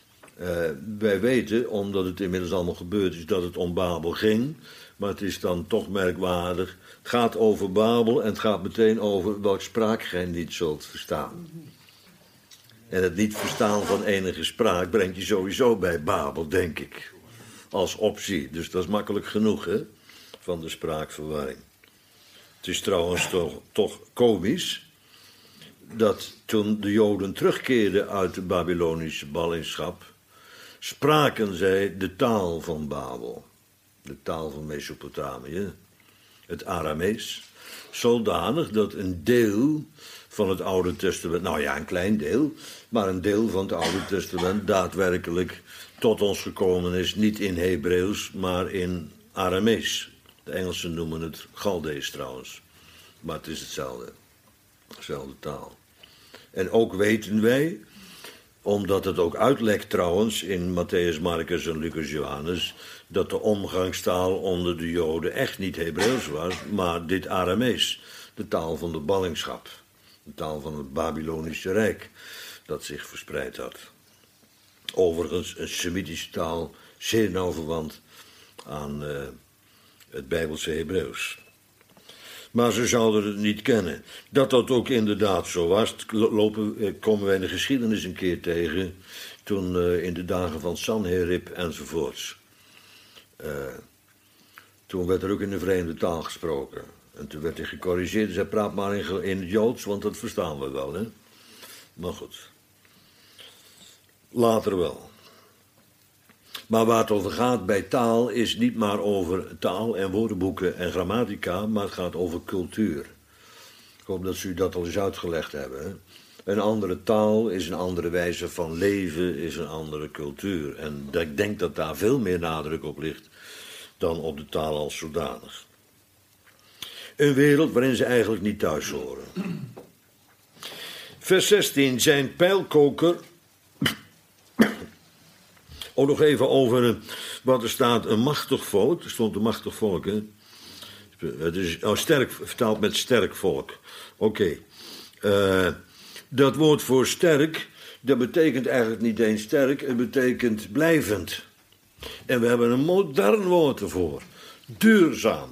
Wij weten, omdat het inmiddels allemaal gebeurd is, dat het om Babel ging. Maar het is dan toch merkwaardig. Het gaat over Babel en het gaat meteen over welk spraak gij niet zult verstaan. En het niet verstaan van enige spraak brengt je sowieso bij Babel, denk ik. Als optie. Dus dat is makkelijk genoeg, hè? Van de spraakverwarring. Het is trouwens toch komisch dat toen de Joden terugkeerden uit de Babylonische ballingschap, spraken zij de taal van Babel. De taal van Mesopotamië. Het Aramees. Zodanig dat een deel van het Oude Testament, nou ja, een klein deel, maar een deel van het Oude Testament daadwerkelijk tot ons gekomen is, niet in Hebreeuws, maar in Aramees. De Engelsen noemen het Chaldees trouwens, maar het is hetzelfde. Dezelfde taal. En ook weten wij, omdat het ook uitlekt trouwens in Matthäus, Marcus en Lucas, Johannes, dat de omgangstaal onder de Joden echt niet Hebreeuws was, maar dit Aramees, de taal van de ballingschap, de taal van het Babylonische Rijk, dat zich verspreid had. Overigens een Semitische taal, zeer nauw verwant aan het Bijbelse Hebreeuws. Maar ze zouden het niet kennen. Dat ook inderdaad zo was, komen wij in de geschiedenis een keer tegen, toen in de dagen van Sanherib enzovoorts. Toen werd er ook in een vreemde taal gesproken. En toen werd hij gecorrigeerd, zei praat maar in het Joods, want dat verstaan we wel, hè. Maar goed. Later wel. Maar waar het over gaat bij taal is niet maar over taal en woordenboeken en grammatica, maar het gaat over cultuur. Ik hoop dat ze u dat al eens uitgelegd hebben. Hè? Een andere taal is een andere wijze van leven, is een andere cultuur. En ik denk dat daar veel meer nadruk op ligt dan op de taal als zodanig. Een wereld waarin ze eigenlijk niet thuis horen. Vers 16, zijn pijlkoker. Ook nog even over wat er staat, een machtig volk. Er stond een machtig volk, hè. Het is sterk, vertaald met sterk volk. Oké. Dat woord voor sterk, dat betekent eigenlijk niet eens sterk, het betekent blijvend. En we hebben een modern woord ervoor. Duurzaam.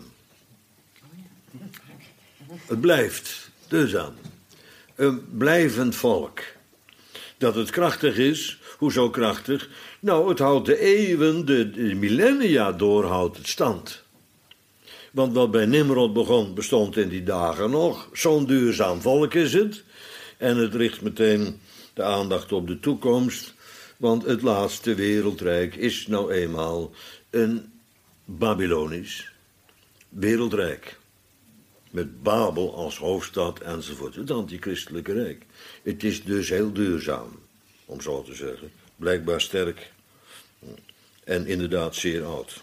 Het blijft duurzaam. Een blijvend volk. Dat het krachtig is. Hoezo krachtig? Nou, het houdt de eeuwen, de millennia door, houdt het stand. Want wat bij Nimrod begon, bestond in die dagen nog. Zo'n duurzaam volk is het. En het richt meteen de aandacht op de toekomst. Want het laatste wereldrijk is nou eenmaal een Babylonisch wereldrijk. Met Babel als hoofdstad enzovoort. Het antichristelijke rijk. Het is dus heel duurzaam, om zo te zeggen. Blijkbaar sterk. En inderdaad zeer oud.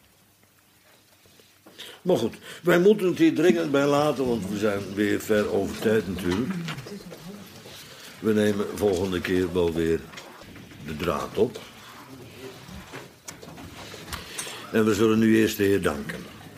Maar goed, wij moeten het hier dringend bij laten, want we zijn weer ver over tijd natuurlijk. We nemen volgende keer wel weer de draad op. En we zullen nu eerst de Heer danken.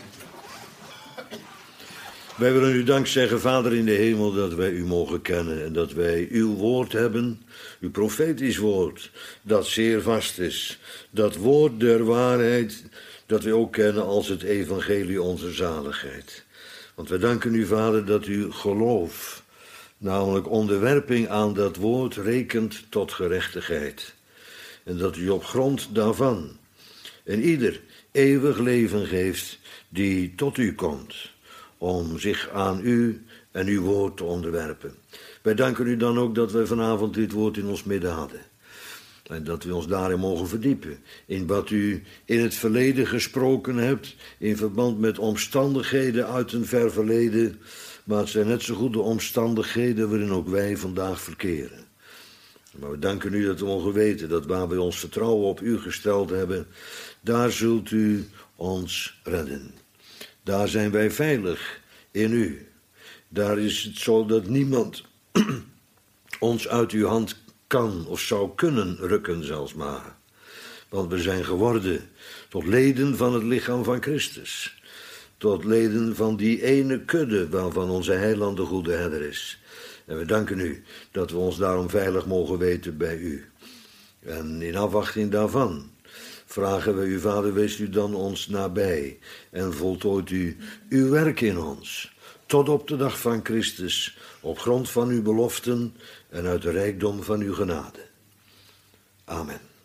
Wij willen u dank zeggen, Vader in de hemel, dat wij u mogen kennen en dat wij uw woord hebben, uw profetisch woord, dat zeer vast is. Dat woord der waarheid, dat wij ook kennen als het evangelie onze zaligheid. Want wij danken u, Vader, dat u geloof, namelijk onderwerping aan dat woord, rekent tot gerechtigheid. En dat u op grond daarvan en ieder eeuwig leven geeft die tot u komt, om zich aan u en uw woord te onderwerpen. Wij danken u dan ook dat wij vanavond dit woord in ons midden hadden. En dat we ons daarin mogen verdiepen. In wat u in het verleden gesproken hebt. In verband met omstandigheden uit een ver verleden. Maar het zijn net zo goed de omstandigheden waarin ook wij vandaag verkeren. Maar we danken u dat we mogen weten dat waar we ons vertrouwen op u gesteld hebben. Daar zult u ons redden. Daar zijn wij veilig in u. Daar is het zo dat niemand ons uit uw hand kan of zou kunnen rukken zelfs maar. Want we zijn geworden tot leden van het lichaam van Christus. Tot leden van die ene kudde waarvan onze heiland de goede herder is. En we danken u dat we ons daarom veilig mogen weten bij u. En in afwachting daarvan vragen we u, Vader, wees u dan ons nabij en voltooid u uw werk in ons. Tot op de dag van Christus, op grond van uw beloften en uit de rijkdom van uw genade. Amen.